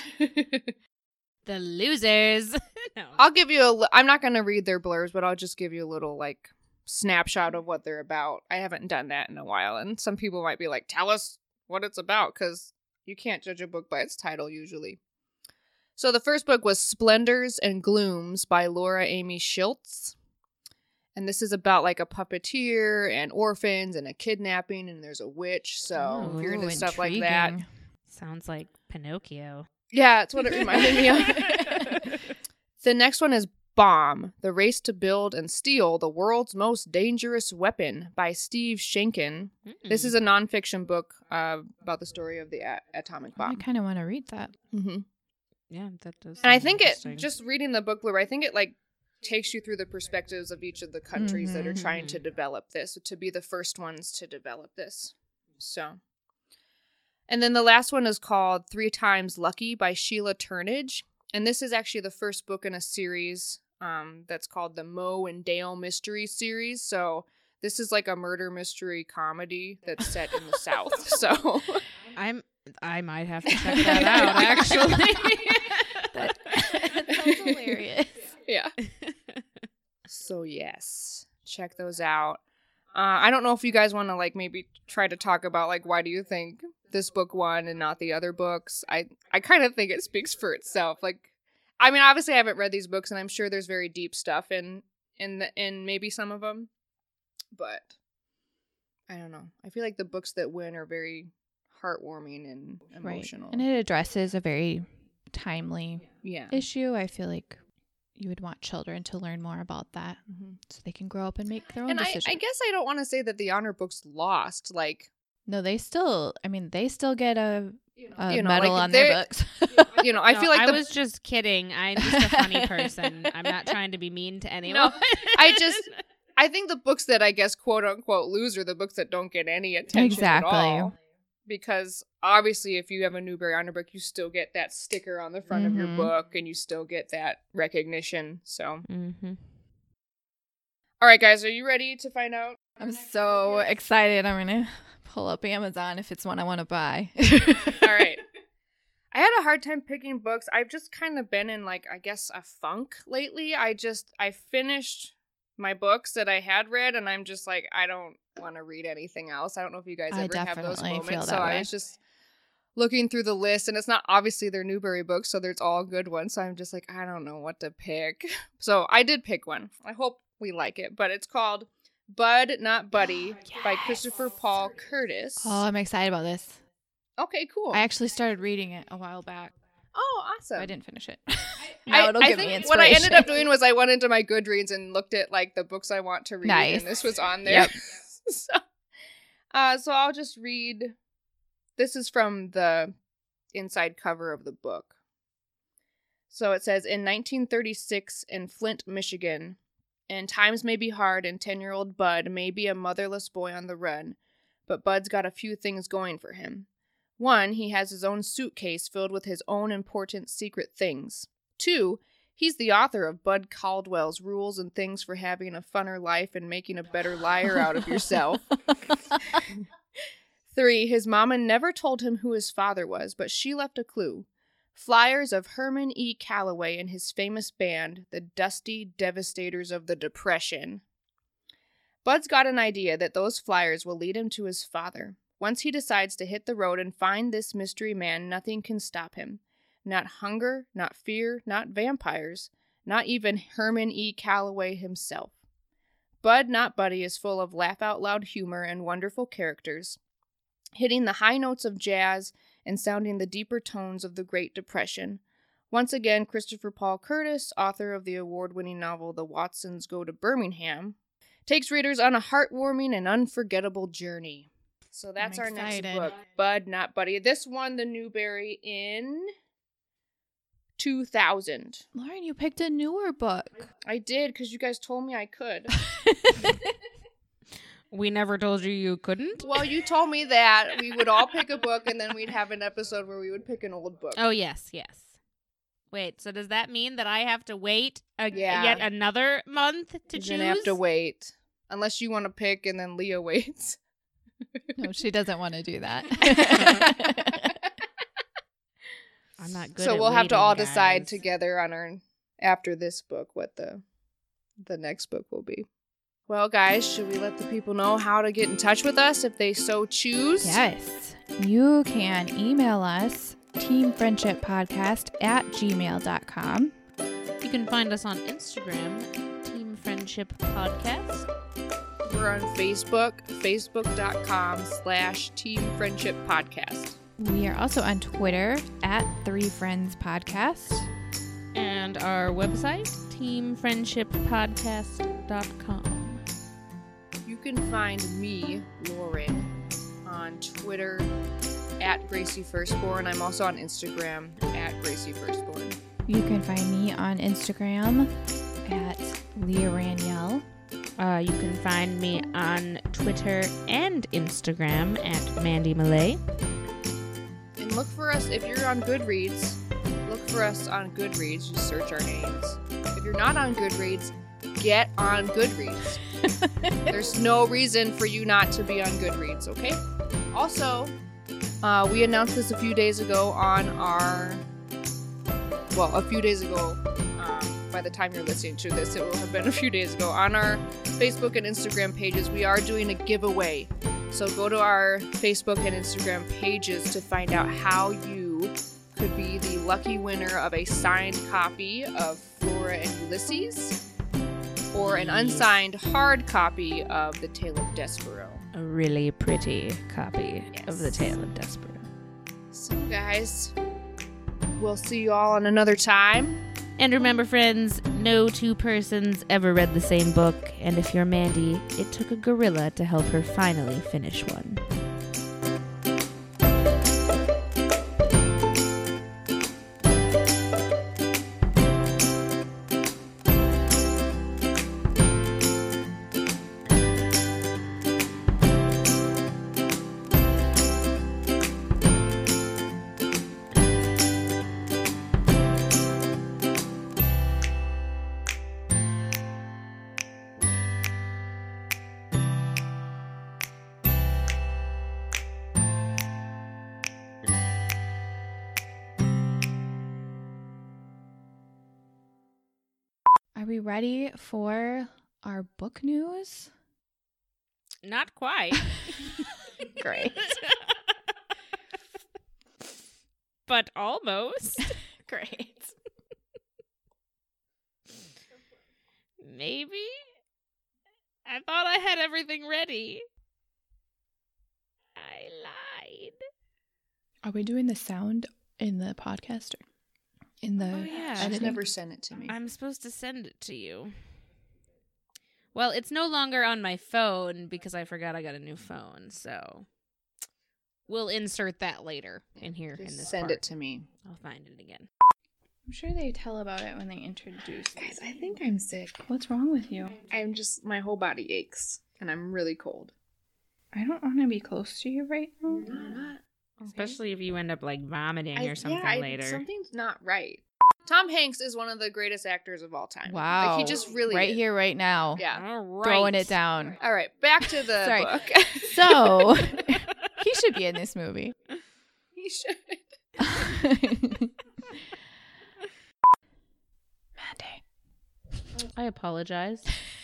Speaker 8: The losers. No.
Speaker 7: I'll give you a. Li- I'm not going to read their blurbs, but I'll just give you a little like snapshot of what they're about. I haven't done that in a while, and some people might be like, "Tell us what it's about," because you can't judge a book by its title usually. So the first book was Splendors and Glooms by Laura Amy Schiltz. And this is about like a puppeteer and orphans and a kidnapping, and there's a witch. So if you're into
Speaker 6: Ooh,
Speaker 7: stuff like that,
Speaker 6: intriguing.
Speaker 8: Sounds like Pinocchio.
Speaker 7: yeah, that's what it reminded me of. The next one is Bomb, The Race to Build and Steal the World's Most Dangerous Weapon by Steve Shankin. This is a nonfiction book uh, about the story of the a- atomic
Speaker 6: I
Speaker 7: bomb.
Speaker 6: kind of want to read that.
Speaker 7: Mm-hmm.
Speaker 8: Yeah, that does.
Speaker 7: And I
Speaker 8: sound
Speaker 7: think it,
Speaker 8: interesting.
Speaker 7: just reading the book blurb, I think it like takes you through the perspectives of each of the countries that are
Speaker 6: Mhm.
Speaker 7: trying to develop this, to be the first ones to develop this. So, and then the last one is called Three Times Lucky by Sheila Turnage. And this is actually the first book in a series um, that's called the Moe and Dale Mystery Series. So this is like a murder mystery comedy that's set in the South. So
Speaker 8: I'm. I might have to check that out. Actually,
Speaker 6: That, that sounds hilarious.
Speaker 7: yeah. So yes, check those out. Uh, I don't know if you guys want to like maybe try to talk about like why do you think this book won and not the other books? I I kind of think it speaks for itself. Like, I mean, obviously I haven't read these books, and I'm sure there's very deep stuff in in the in maybe some of them, but I don't know. I feel like the books that win are very heartwarming and emotional.
Speaker 6: Right. And it addresses a very timely
Speaker 7: yeah.
Speaker 6: issue. I feel like you would want children to learn more about that
Speaker 7: Mhm.
Speaker 6: so they can grow up and make their own
Speaker 7: And I,
Speaker 6: decisions.
Speaker 7: I guess I don't want to say that the honor books lost. Like,
Speaker 6: No, they still, I mean, they still get a, a
Speaker 7: you know,
Speaker 6: medal
Speaker 7: like,
Speaker 6: on their
Speaker 7: they're-
Speaker 6: books.
Speaker 7: you know, I
Speaker 8: No,
Speaker 7: feel like
Speaker 8: I
Speaker 7: the
Speaker 8: was just kidding. I'm just a funny person. I'm not trying to be mean to anyone.
Speaker 7: No, I just I think the books that I guess quote unquote lose are the books that don't get any attention
Speaker 6: Exactly.
Speaker 7: at all. Because obviously if you have a Newbery Honor book, you still get that sticker on the front of your
Speaker 6: Mhm.
Speaker 7: book and you still get that recognition. So
Speaker 8: Mm-hmm.
Speaker 7: all right guys, are you ready to find out?
Speaker 6: I'm so excited. I'm going to pull up Amazon if it's one I want to buy.
Speaker 7: All right. I had a hard time picking books. I've just kind of been in like I guess a funk lately. I just I finished my books that I had read and I'm just like I don't want to read anything else. I don't know if you guys
Speaker 6: I
Speaker 7: ever have those
Speaker 6: definitely
Speaker 7: moments.
Speaker 6: feel
Speaker 7: So
Speaker 6: that
Speaker 7: I
Speaker 6: way.
Speaker 7: was just looking through the list and it's not obviously they're Newbery books, so there's all good ones. So I'm just like I don't know what to pick. So I did pick one. I hope we like it, but it's called Bud Not Buddy by Christopher Paul Curtis.
Speaker 6: Oh, I'm excited about this.
Speaker 7: Okay, cool.
Speaker 6: I actually started reading it a while back.
Speaker 7: oh, awesome.
Speaker 6: I didn't finish it.
Speaker 7: I,
Speaker 6: now it'll
Speaker 7: I
Speaker 6: give
Speaker 7: think
Speaker 6: me
Speaker 7: what I ended up
Speaker 6: inspiration.
Speaker 7: doing was I went into my Goodreads and looked at like the books I want to read,
Speaker 6: Nice.
Speaker 7: and this was on there.
Speaker 6: Yep.
Speaker 7: so, uh, so I'll just read. This is from the inside cover of the book. So it says, in nineteen thirty-six in Flint, Michigan, and times may be hard, and ten-year-old Bud may be a motherless boy on the run, but Bud's got a few things going for him. One, he has his own suitcase filled with his own important secret things. Two, he's the author of Bud Caldwell's Rules and Things for Having a Funner Life and Making a Better Liar Out of Yourself. Three, his mama never told him who his father was, but she left a clue. Flyers of Herman E. Calloway and his famous band, the Dusty Devastators of the Depression. Bud's got an idea that those flyers will lead him to his father. Once he decides to hit the road and find this mystery man, nothing can stop him. Not hunger, not fear, not vampires, not even Herman E. Calloway himself. Bud Not Buddy is full of laugh-out-loud humor and wonderful characters, hitting the high notes of jazz and sounding the deeper tones of the Great Depression. Once again, Christopher Paul Curtis, author of the award-winning novel The Watsons Go to Birmingham, takes readers on a heartwarming and unforgettable journey. So that's
Speaker 6: I'm
Speaker 7: our next
Speaker 6: excited.
Speaker 7: book, Bud Not Buddy. This won the Newbery in two thousand.
Speaker 6: Lauren, you picked a newer book.
Speaker 7: I did because you guys told me I could.
Speaker 8: We never told you you couldn't.
Speaker 7: Well, you told me that we would all pick a book and then we'd have an episode where we would pick an old book.
Speaker 8: Oh yes, yes. Wait, so does that mean that I have to wait a-
Speaker 7: Yeah.
Speaker 8: yet another month to
Speaker 7: You're
Speaker 8: choose?
Speaker 7: gonna have to wait. Unless you want to pick and then Leah waits.
Speaker 6: No, she doesn't want to do that.
Speaker 8: I'm not good
Speaker 7: So
Speaker 8: at
Speaker 7: we'll have to
Speaker 8: waiting,
Speaker 7: all decide
Speaker 8: guys.
Speaker 7: together on our after this book what the the next book will be. Well, guys, should we let the people know how to get in touch with us if they so choose?
Speaker 6: Yes. You can email us teamfriendshippodcast at gmail dot com.
Speaker 8: You can find us on Instagram, Team Friendship Podcast.
Speaker 7: We're on Facebook, facebook.com slash Team Friendship Podcast.
Speaker 6: We are also on Twitter at Three Friends Podcast.
Speaker 8: And our website, team friendship podcast dot com.
Speaker 7: You can find me, Lauren, on Twitter at Gracie Firstborn. I'm also on Instagram at Gracie Firstborn.
Speaker 6: You can find me on Instagram at Leah Raniel.
Speaker 8: Uh, you can find me on Twitter and Instagram at Mandy Malay.
Speaker 7: And look for us if you're on Goodreads. Look for us on Goodreads. Just search our names. If you're not on Goodreads, get on Goodreads. There's no reason for you not to be on Goodreads, okay? Also, uh, we announced this a few days ago on our... Well, a few days ago. Um, by the time you're listening to this, it will have been a few days ago. On our Facebook and Instagram pages, we are doing a giveaway. So go to our Facebook and Instagram pages to find out how you could be the lucky winner of a signed copy of Flora and Ulysses or an unsigned hard copy of The Tale of Despero.
Speaker 8: A really pretty copy
Speaker 7: Yes.
Speaker 8: of The Tale of Despero.
Speaker 7: So guys, we'll see you all on another time.
Speaker 8: And remember, friends, no two persons ever read the same book, and if you're Mandy, it took a gorilla to help her finally finish one.
Speaker 6: Are we ready for our book news?
Speaker 8: Not quite.
Speaker 6: Great.
Speaker 8: But almost.
Speaker 6: Great.
Speaker 8: Maybe? I thought I had everything ready. I lied.
Speaker 6: Are we doing the sound in the podcast or in the
Speaker 8: Oh, yeah.
Speaker 7: She's
Speaker 6: editing?
Speaker 7: never sent it to me.
Speaker 8: I'm supposed to send it to you. Well, it's no longer on my phone because I forgot I got a new phone, so we'll insert that later in here in
Speaker 7: Just
Speaker 8: this
Speaker 7: send
Speaker 8: part.
Speaker 7: it to me.
Speaker 8: I'll find it again.
Speaker 6: I'm sure they tell about it when they introduce.
Speaker 7: Guys, I think I'm sick.
Speaker 6: What's wrong with you?
Speaker 7: I'm just, my whole body aches, and I'm really cold.
Speaker 6: I don't want to be close to you right now.
Speaker 8: Especially if you end up like vomiting or something
Speaker 7: yeah, I-
Speaker 8: later.
Speaker 7: Something's not right. Tom Hanks is one of the greatest actors of all time.
Speaker 6: Wow.
Speaker 7: Like, he just really
Speaker 6: right
Speaker 7: is.
Speaker 6: here, right now.
Speaker 7: Yeah.
Speaker 8: All right.
Speaker 6: Throwing it down.
Speaker 7: All right, back to the
Speaker 6: Sorry.
Speaker 7: book.
Speaker 6: So he should be in this movie.
Speaker 7: He should.
Speaker 6: Mandy.
Speaker 8: I apologize.